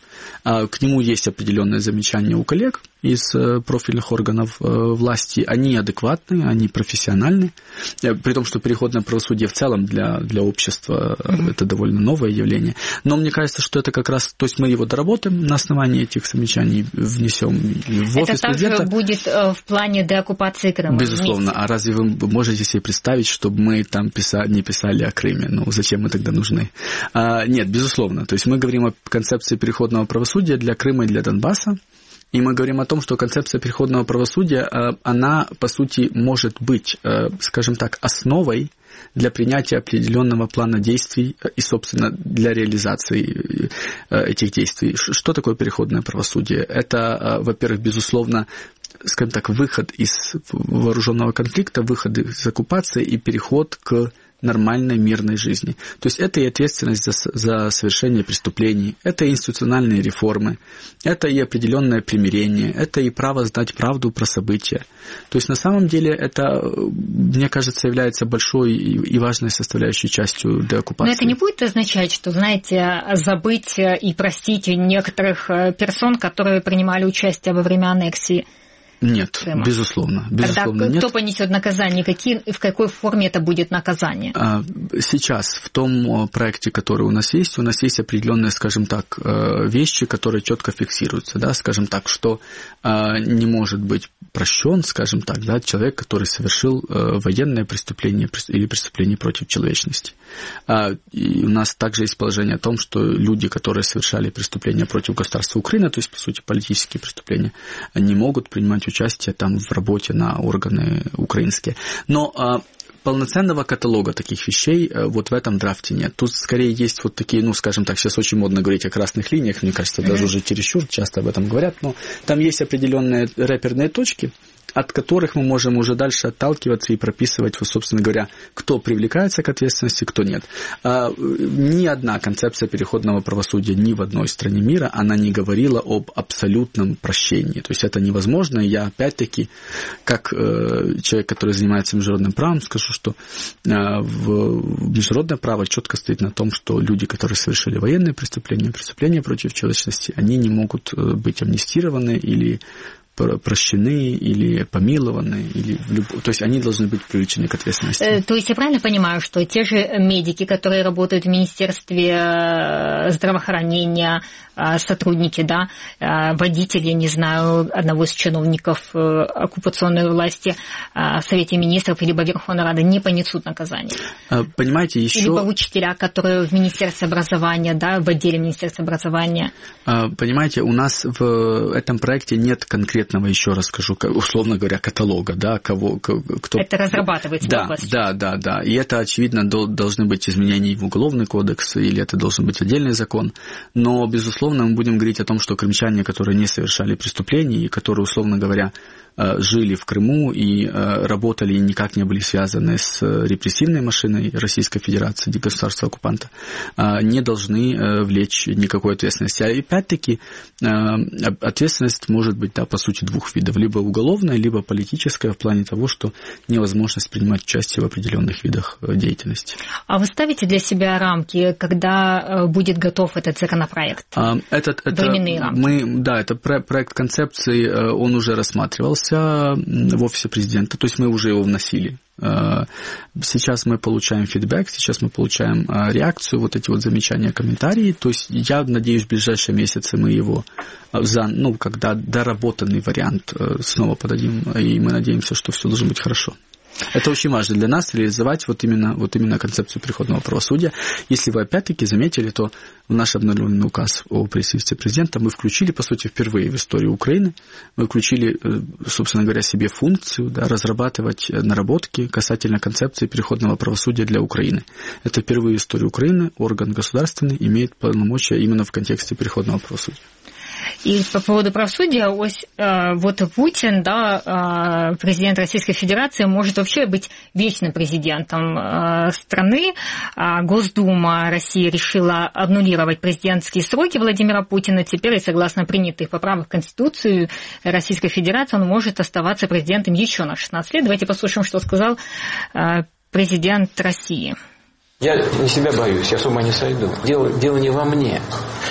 Speaker 3: к нему есть определенные замечания у коллег из профильных органов власти. Они адекватны, они профессиональны, при том, что переходное правосудие в целом для общества это довольно новое явление. Но мне кажется, что это как раз, то есть мы его доработаем, на основании этих замечаний внесем в офис президента.
Speaker 2: Это также будет в плане деоккупации Крыма?
Speaker 3: Безусловно. А разве вы можете себе представить, чтобы мы там не писали о Крыме? Ну, зачем мы тогда нужны? Нет, безусловно. То есть мы говорим о концепции переходного правосудия для Крыма и для Донбасса. И мы говорим о том, что концепция переходного правосудия, она, по сути, может быть, скажем так, основой для принятия определенного плана действий и, собственно, для реализации этих действий. Что такое переходное правосудие? Это, во-первых, безусловно, скажем так, выход из вооруженного конфликта, выход из оккупации и переход к нормальной мирной жизни. То есть это и ответственность за совершение преступлений, это и институциональные реформы, это и определенное примирение, это и право знать правду про события. То есть на самом деле это, мне кажется, является большой и важной составляющей частью деоккупации.
Speaker 2: Но это не будет означать, что, знаете, забыть и простить некоторых персон, которые принимали участие во время аннексии?
Speaker 3: Нет,
Speaker 2: Крыма.
Speaker 3: Безусловно
Speaker 2: Тогда
Speaker 3: нет.
Speaker 2: Кто понесет наказание, в какой форме это будет наказание?
Speaker 3: Сейчас в том проекте, который у нас есть определенные, скажем так, вещи, которые четко фиксируются, да, скажем так, что не может быть прощен, скажем так, да, человек, который совершил военное преступление или преступление против человечности. И у нас также есть положение о том, что люди, которые совершали преступления против государства Украины, то есть, по сути, политические преступления, не могут принимать участие там в работе на органы украинские. Но полноценного каталога таких вещей вот в этом драфте нет. Тут скорее есть вот такие, ну, скажем так, сейчас очень модно говорить о красных линиях, мне кажется, даже уже чересчур часто об этом говорят, но там есть определенные реперные точки, от которых мы можем уже дальше отталкиваться и прописывать, вот, собственно говоря, кто привлекается к ответственности, кто нет. Ни одна концепция переходного правосудия ни в одной стране мира, она не говорила об абсолютном прощении. То есть это невозможно. Я опять-таки, как человек, который занимается международным правом, скажу, что международное право четко стоит на том, что люди, которые совершили военные преступления, преступления против человечности, они не могут быть амнистированы или прощены или помилованы, то есть они должны быть привлечены к ответственности.
Speaker 2: То есть я правильно понимаю, что те же медики, которые работают в Министерстве здравоохранения, сотрудники, да, водители, не знаю, одного из чиновников оккупационной власти в Совете Министров либо Верховной Рады не понесут наказание?
Speaker 3: Понимаете, еще...
Speaker 2: Либо учителя, которые в Министерстве образования, да, в отделе Министерства образования.
Speaker 3: Понимаете, у нас в этом проекте нет конкретного, еще раз скажу, условно говоря, каталога, да, кто...
Speaker 2: Это разрабатывается в области.
Speaker 3: Да. И это, очевидно, должны быть изменения в Уголовный кодекс, или это должен быть отдельный закон. Но, безусловно, мы будем говорить о том, что крымчане, которые не совершали преступлений, и которые, условно говоря, жили в Крыму и работали и никак не были связаны с репрессивной машиной Российской Федерации, государства-оккупанта, не должны влечь никакой ответственности. А опять-таки ответственность может быть, да, по сути, двух видов. Либо уголовная, либо политическая, в плане того, что невозможность принимать участие в определенных видах деятельности.
Speaker 2: А вы ставите для себя рамки, когда будет готов этот законопроект? Временные рамки?
Speaker 3: Это проект концепции, он уже рассматривался в офисе президента, то есть мы уже его вносили. Сейчас мы получаем фидбэк, сейчас мы получаем реакцию, вот эти вот замечания, комментарии, то есть я надеюсь, в ближайшие месяцы мы его, когда доработанный вариант снова подадим, и мы надеемся, что все должно быть хорошо. Это очень важно для нас, реализовать вот именно концепцию переходного правосудия. Если вы опять-таки заметили, то в наш обновленный указ о представительстве президента мы включили, по сути, впервые в истории Украины, мы включили, собственно говоря, себе функцию, да, разрабатывать наработки касательно концепции переходного правосудия для Украины. Это впервые в истории Украины орган государственный имеет полномочия именно в контексте переходного правосудия.
Speaker 2: И по поводу правосудия, вот Путин, да, президент Российской Федерации, может вообще быть вечным президентом страны. Госдума России решила аннулировать президентские сроки Владимира Путина. Теперь, и согласно принятых поправок в Конституцию Российской Федерации, он может оставаться президентом еще на 16 лет. Давайте послушаем, что сказал президент России.
Speaker 13: Я не себя боюсь, я с ума не сойду. Дело не во мне.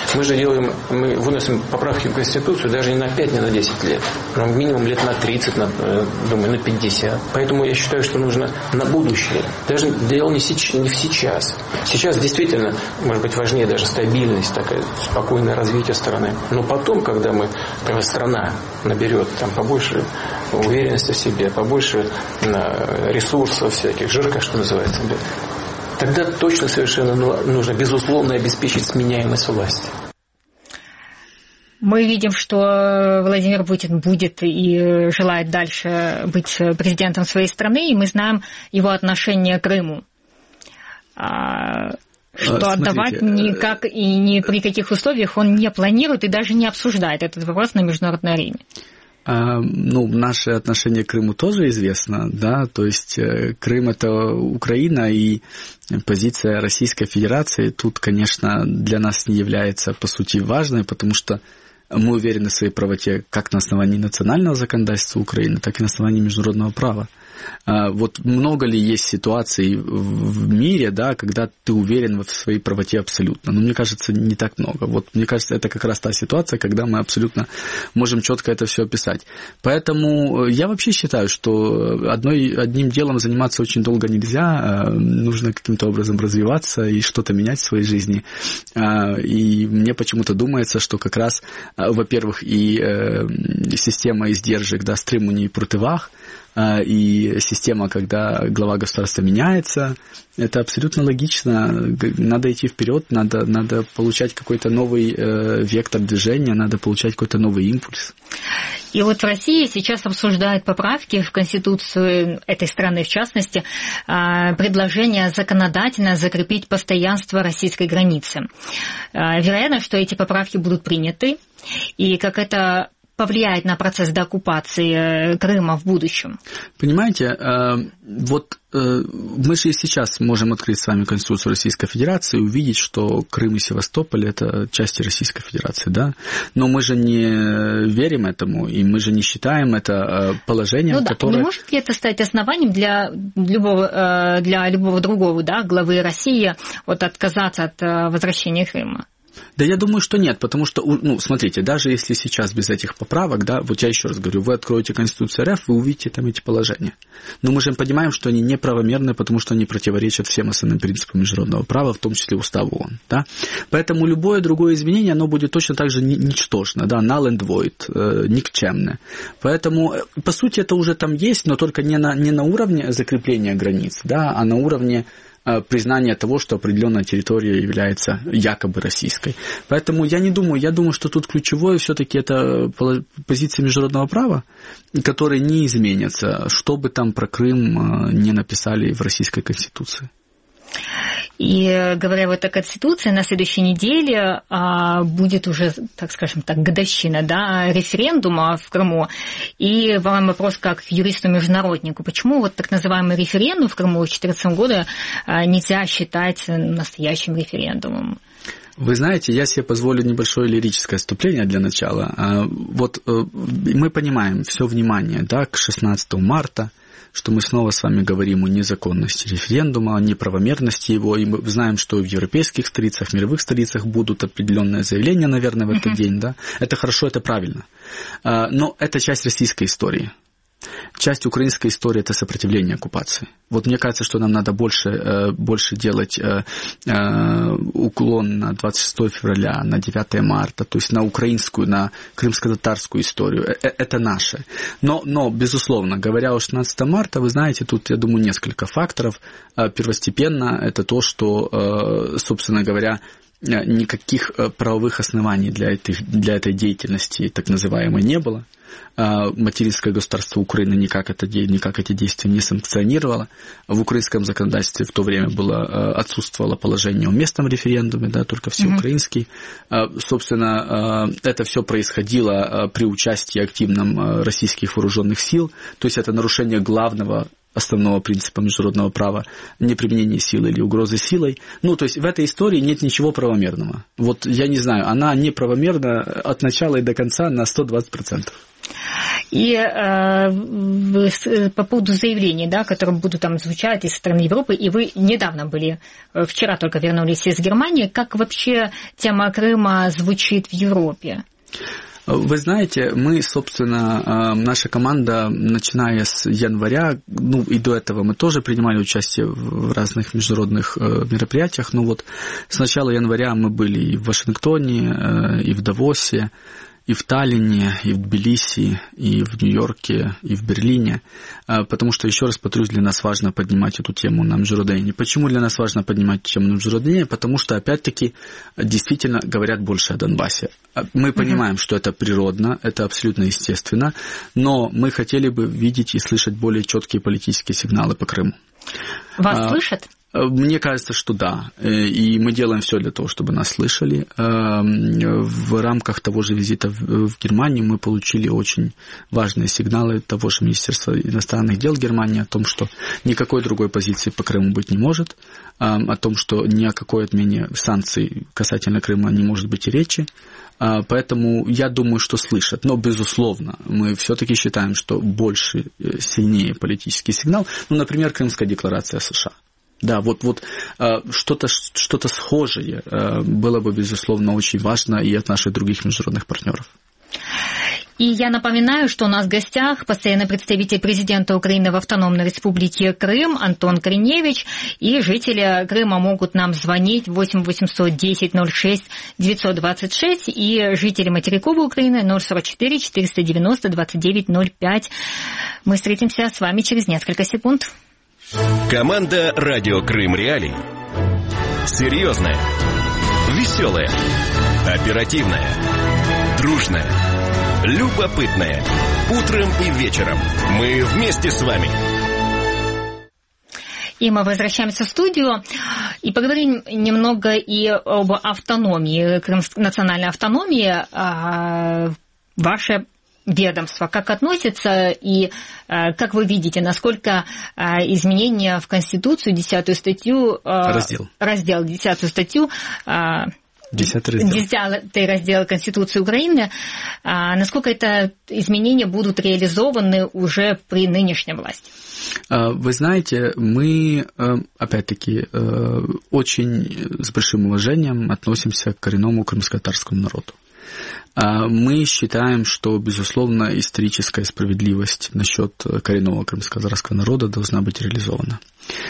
Speaker 13: Мы выносим поправки в Конституцию даже не на 5, не на 10 лет. Нам минимум лет на 30, думаю, на 50. Поэтому я считаю, что нужно на будущее. Даже дело не сейчас. Сейчас действительно, может быть, важнее даже стабильность, такое спокойное развитие страны. Но потом, когда страна наберет там побольше уверенности в себе, побольше ресурсов всяких, жирка, что называется, тогда точно совершенно нужно, безусловно, обеспечить сменяемость власти.
Speaker 2: Мы видим, что Владимир Путин будет и желает дальше быть президентом своей страны, и мы знаем его отношение к Крыму. Что отдавать никак и ни при каких условиях он не планирует и даже не обсуждает этот вопрос на международной арене.
Speaker 3: Наше отношение к Крыму тоже известно, да, то есть Крым – это Украина, и позиция Российской Федерации тут, конечно, для нас не является, по сути, важной, потому что мы уверены в своей правоте как на основании национального законодательства Украины, так и на основании международного права. Вот много ли есть ситуаций в мире, да, когда ты уверен в своей правоте абсолютно? Но мне кажется, не так много. Вот мне кажется, это как раз та ситуация, когда мы абсолютно можем четко это все описать. Поэтому я вообще считаю, что одним делом заниматься очень долго нельзя, нужно каким-то образом развиваться и что-то менять в своей жизни. И мне почему-то думается, что как раз, во-первых, и система издержек, да, стримуни и противах, и система, когда глава государства меняется, это абсолютно логично. Надо идти вперед, надо получать какой-то новый вектор движения, надо получать какой-то новый импульс.
Speaker 2: И вот в России сейчас обсуждают поправки в Конституцию этой страны, в частности, предложение законодательно закрепить постоянство российской границы. Вероятно, что эти поправки будут приняты, и как это повлияет на процесс деоккупации Крыма в будущем?
Speaker 3: Понимаете, мы же и сейчас можем открыть с вами Конституцию Российской Федерации и увидеть, что Крым и Севастополь – это части Российской Федерации, да? Но мы же не верим этому, и мы же не считаем это положением, которое...
Speaker 2: Не может ли это стать основанием для любого другого, да, главы России отказаться от возвращения Крыма?
Speaker 3: Да я думаю, что нет, потому что, смотрите, даже если сейчас без этих поправок, да, вот я еще раз говорю, вы откроете Конституцию РФ, вы увидите там эти положения. Но мы же понимаем, что они неправомерны, потому что они противоречат всем основным принципам международного права, в том числе Уставу ООН, да. Поэтому любое другое изменение, оно будет точно так же ничтожно, да, null and void, никчемное. Поэтому, по сути, это уже там есть, но только не на уровне закрепления границ, да, а на уровне признание того, что определенная территория является якобы российской. Поэтому я думаю, что тут ключевое все-таки это позиция международного права, которые не изменятся, что бы там про Крым не написали в Российской Конституции.
Speaker 2: И говоря вот о Конституции, на следующей неделе будет уже, так скажем так, годовщина, да, референдума в Крыму. И вам вопрос как юристу-международнику. Почему вот так называемый референдум в Крыму в 2014 году нельзя считать настоящим референдумом?
Speaker 3: Вы знаете, я себе позволю небольшое лирическое вступление для начала. Вот мы понимаем все внимание, да, к 16 марта, что мы снова с вами говорим о незаконности референдума, о неправомерности его, и мы знаем, что в европейских столицах, мировых столицах будут определенные заявления, наверное, в этот день, да. Это хорошо, это правильно. Но это часть российской истории. Часть украинской истории – это сопротивление оккупации. Вот мне кажется, что нам надо больше делать уклон на 26 февраля, на 9 марта, то есть на украинскую, на крымско-татарскую историю. Это наше. Но, безусловно, говоря о 16 марта, вы знаете, тут, я думаю, несколько факторов. Первостепенно это то, что, собственно говоря, никаких правовых оснований для этой деятельности так называемой не было. Материнское государство Украины никак эти действия не санкционировало. В украинском законодательстве в то время отсутствовало положение о местном референдуме, да, только всеукраинский. Собственно, это все происходило при участии активном российских вооруженных сил, то есть это нарушение главного основного принципа международного права неприменение силы или угрозы силой. То есть в этой истории нет ничего правомерного. Вот я не знаю, она неправомерна от начала и до конца на 120%.
Speaker 2: И по поводу заявлений, да, которые будут там звучать из стран Европы, и вы недавно были, вчера только вернулись из Германии, как вообще тема Крыма звучит в Европе?
Speaker 3: Вы знаете, мы, собственно, наша команда, начиная с января, и до этого мы тоже принимали участие в разных международных мероприятиях, с начала января мы были и в Вашингтоне, и в Давосе, и в Таллине, и в Тбилиси, и в Нью-Йорке, и в Берлине, потому что, еще раз повторюсь, для нас важно поднимать эту тему на международной. Почему для нас важно поднимать эту тему на международной? Потому что, опять-таки, действительно говорят больше о Донбассе. Мы понимаем, что это природно, это абсолютно естественно, но мы хотели бы видеть и слышать более четкие политические сигналы по Крыму.
Speaker 2: Вас слышат?
Speaker 3: Мне кажется, что да. И мы делаем все для того, чтобы нас слышали. В рамках того же визита в Германию мы получили очень важные сигналы того же Министерства иностранных дел Германии о том, что никакой другой позиции по Крыму быть не может, о том, что ни о какой отмене санкций касательно Крыма не может быть и речи. Поэтому я думаю, что слышат. Но, безусловно, мы все-таки считаем, что больше, сильнее политический сигнал. Например, Крымская декларация США. Да, вот что-то схожее было бы, безусловно, очень важно и от наших других международных партнеров.
Speaker 2: И я напоминаю, что у нас в гостях постоянный представитель президента Украины в Автономной Республике Крым Антон Криневич, и жители Крыма могут нам звонить 8 800 10 06 926, и жители материковой Украины 044 490 29 05. Мы встретимся с вами через несколько секунд.
Speaker 1: Команда «Радио Крым Реалии». Серьезная, веселая, оперативная, дружная, любопытная. Утром и вечером мы вместе с вами.
Speaker 2: И мы возвращаемся в студию и поговорим немного и об автономии, национальной автономии. Ваше ведомство как относится и как вы видите, насколько изменения в Конституцию, 10 статью, раздел 10 статью 10 раздел Конституции Украины. Насколько это изменения будут реализованы уже при нынешней власти?
Speaker 3: Вы знаете, мы, опять-таки, очень с большим уважением относимся к коренному крымско-татарскому народу. Мы считаем, что, безусловно, историческая справедливость насчет коренного крымско-татарского народа должна быть реализована.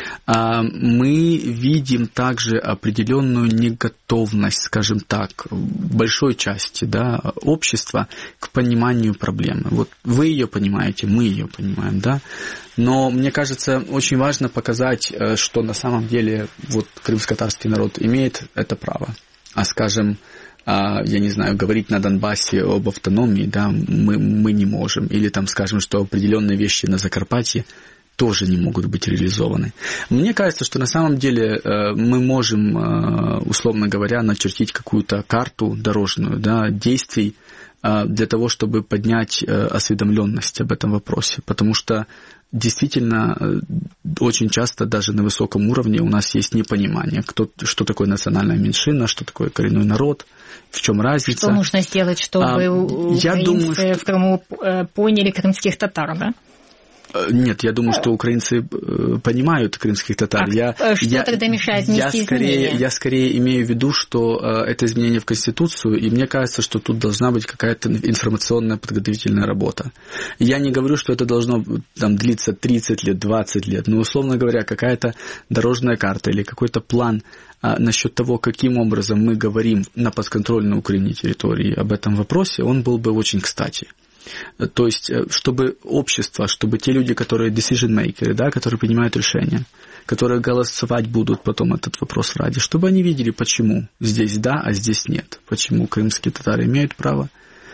Speaker 3: Мы видим также определенную неготовность, скажем так, большой части общества к пониманию проблемы. Вот вы ее понимаете, мы ее понимаем, да? Но мне кажется, очень важно показать, что на самом деле вот крымско-татарский народ имеет это право. Скажем, я не знаю, говорить на Донбассе об автономии, да, мы не можем. Или там скажем, что определенные вещи на Закарпатье тоже не могут быть реализованы. Мне кажется, что на самом деле мы можем, условно говоря, начертить какую-то карту дорожную, да, действий для того, чтобы поднять осведомленность об этом вопросе. Потому что действительно очень часто даже на высоком уровне у нас есть непонимание, что такое национальная меньшина, что такое коренной народ, в чем разница.
Speaker 2: Что нужно сделать, чтобы украинцы в Крыму поняли крымских татар, да?
Speaker 3: Нет, я думаю, что украинцы понимают крымских татар.
Speaker 2: Что тогда мешает внести изменения?
Speaker 3: Я скорее имею в виду, что это изменение в Конституцию, и мне кажется, что тут должна быть какая-то информационная подготовительная работа. Я не говорю, что это должно длиться 30 лет, 20 лет, но, условно говоря, какая-то дорожная карта или какой-то план насчет того, каким образом мы говорим на подконтрольной Украине территории об этом вопросе, он был бы очень кстати. То есть, чтобы общество, чтобы те люди, которые decision-makers, да, которые принимают решения, которые голосовать будут потом этот вопрос в Раде, чтобы они видели, почему здесь да, а здесь нет. Почему крымские татары имеют право,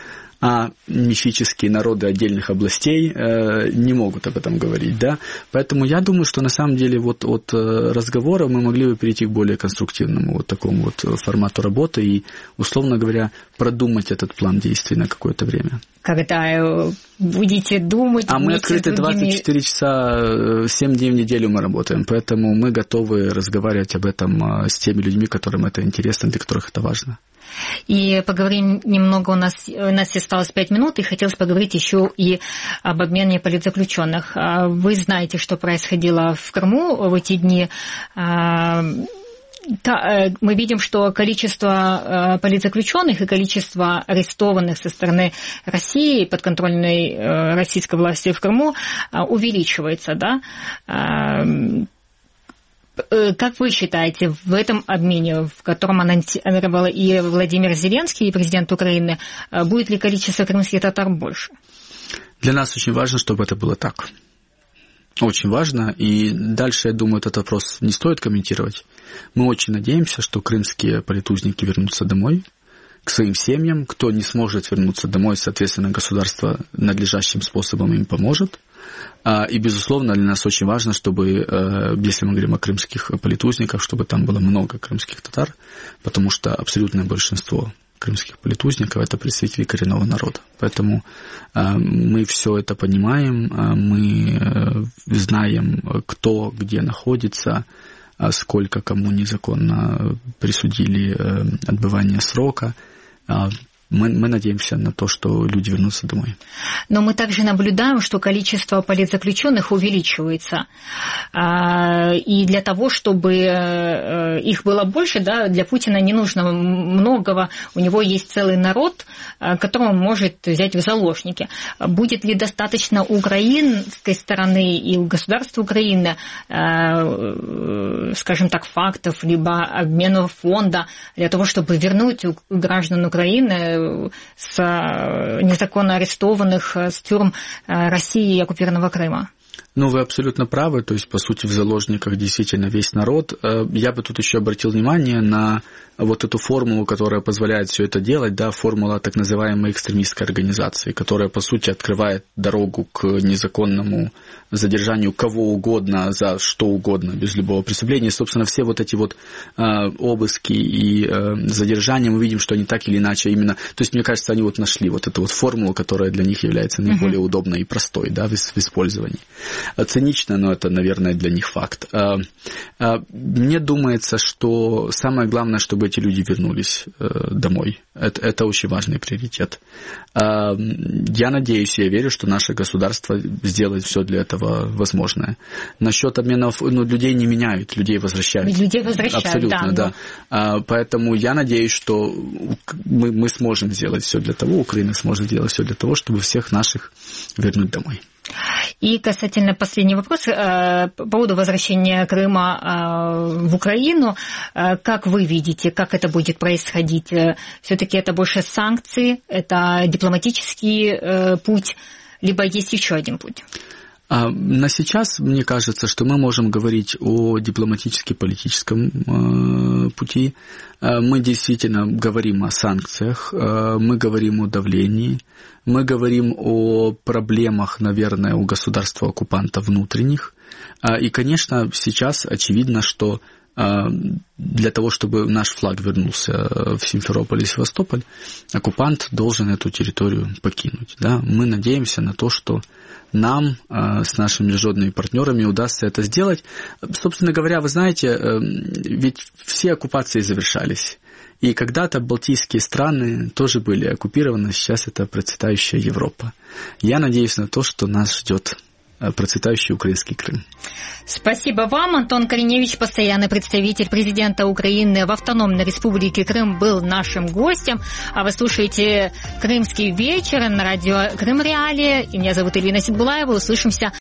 Speaker 3: а мифические народы отдельных областей не могут об этом говорить, да. Поэтому я думаю, что на самом деле вот от разговора мы могли бы перейти к более конструктивному вот такому вот формату работы и, условно говоря, продумать этот план действий на какое-то время.
Speaker 2: Когда будете думать...
Speaker 3: мы открыты 24 часа, 7 дней в неделю мы работаем, поэтому мы готовы разговаривать об этом с теми людьми, которым это интересно, для которых это важно.
Speaker 2: И поговорим немного, у нас осталось 5 минут, и хотелось поговорить еще и об обмене политзаключенных. Вы знаете, что происходило в Крыму в эти дни. Мы видим, что количество политзаключенных и количество арестованных со стороны России, подконтрольной российской власти в Крыму, увеличивается, да? Как вы считаете, в этом обмене, в котором анонсировал и Владимир Зеленский, и президент Украины, будет ли количество крымских татар больше?
Speaker 3: Для нас очень важно, чтобы это было так. Очень важно. И дальше, я думаю, этот вопрос не стоит комментировать. Мы очень надеемся, что крымские политузники вернутся домой, к своим семьям. Кто не сможет вернуться домой, соответственно, государство надлежащим способом им поможет. И, безусловно, для нас очень важно, чтобы, если мы говорим о крымских политузниках, чтобы там было много крымских татар, потому что абсолютное большинство крымских политузников – это представители коренного народа. Поэтому мы все это понимаем, мы знаем, кто где находится, сколько кому незаконно присудили отбывание срока. Мы надеемся на то, что люди вернутся домой.
Speaker 2: Но мы также наблюдаем, что количество политзаключенных увеличивается. И для того, чтобы их было больше, да, для Путина не нужно многого. У него есть целый народ, которого он может взять в заложники. Будет ли достаточно у украинской стороны и у государства Украины, скажем так, фактов, либо обмена фонда для того, чтобы вернуть граждан Украины с незаконно арестованных с тюрьм России и оккупированного Крыма?
Speaker 3: Вы абсолютно правы, то есть, по сути, в заложниках действительно весь народ. Я бы тут еще обратил внимание на вот эту формулу, которая позволяет все это делать, да, формула так называемой экстремистской организации, которая, по сути, открывает дорогу к незаконному задержанию кого угодно за что угодно, без любого преступления. И, собственно, все вот эти вот обыски и задержания, мы видим, что они так или иначе именно... То есть, мне кажется, они вот нашли вот эту вот формулу, которая для них является наиболее удобной и простой, да, в использовании. цинично, но это, наверное, для них факт. Мне думается, что самое главное, чтобы эти люди вернулись домой. Это очень важный приоритет. Я надеюсь, я верю, что наше государство сделает все для этого возможное. Насчет обменов, людей не меняют, людей возвращают.
Speaker 2: Людей возвращают,
Speaker 3: абсолютно, да. Поэтому я надеюсь, что мы сможем сделать все для того, Украина сможет сделать все для того, чтобы всех наших вернуть домой.
Speaker 2: И касательно последний вопрос по поводу возвращения Крыма в Украину. Как вы видите, как это будет происходить? Все-таки это больше санкции, это дипломатический путь, либо есть еще один путь?
Speaker 3: На сейчас, мне кажется, что мы можем говорить о дипломатически-политическом пути. Мы действительно говорим о санкциях, мы говорим о давлении, мы говорим о проблемах, наверное, у государства-оккупанта внутренних. И, конечно, сейчас очевидно, что для того, чтобы наш флаг вернулся в Симферополь и Севастополь, оккупант должен эту территорию покинуть. Да? Мы надеемся на то, что нам с нашими международными партнерами удастся это сделать. Собственно говоря, вы знаете, ведь все оккупации завершались. И когда-то балтийские страны тоже были оккупированы, сейчас это процветающая Европа. Я надеюсь на то, что нас ждет процветающий украинский Крым.
Speaker 2: Спасибо вам. Антон Кореневич, постоянный представитель президента Украины в Автономной Республике Крым, был нашим гостем. А вы слушаете «Крымский вечер» на радио Крым Реалии. И меня зовут Эльвина Сидбулаева. Услышимся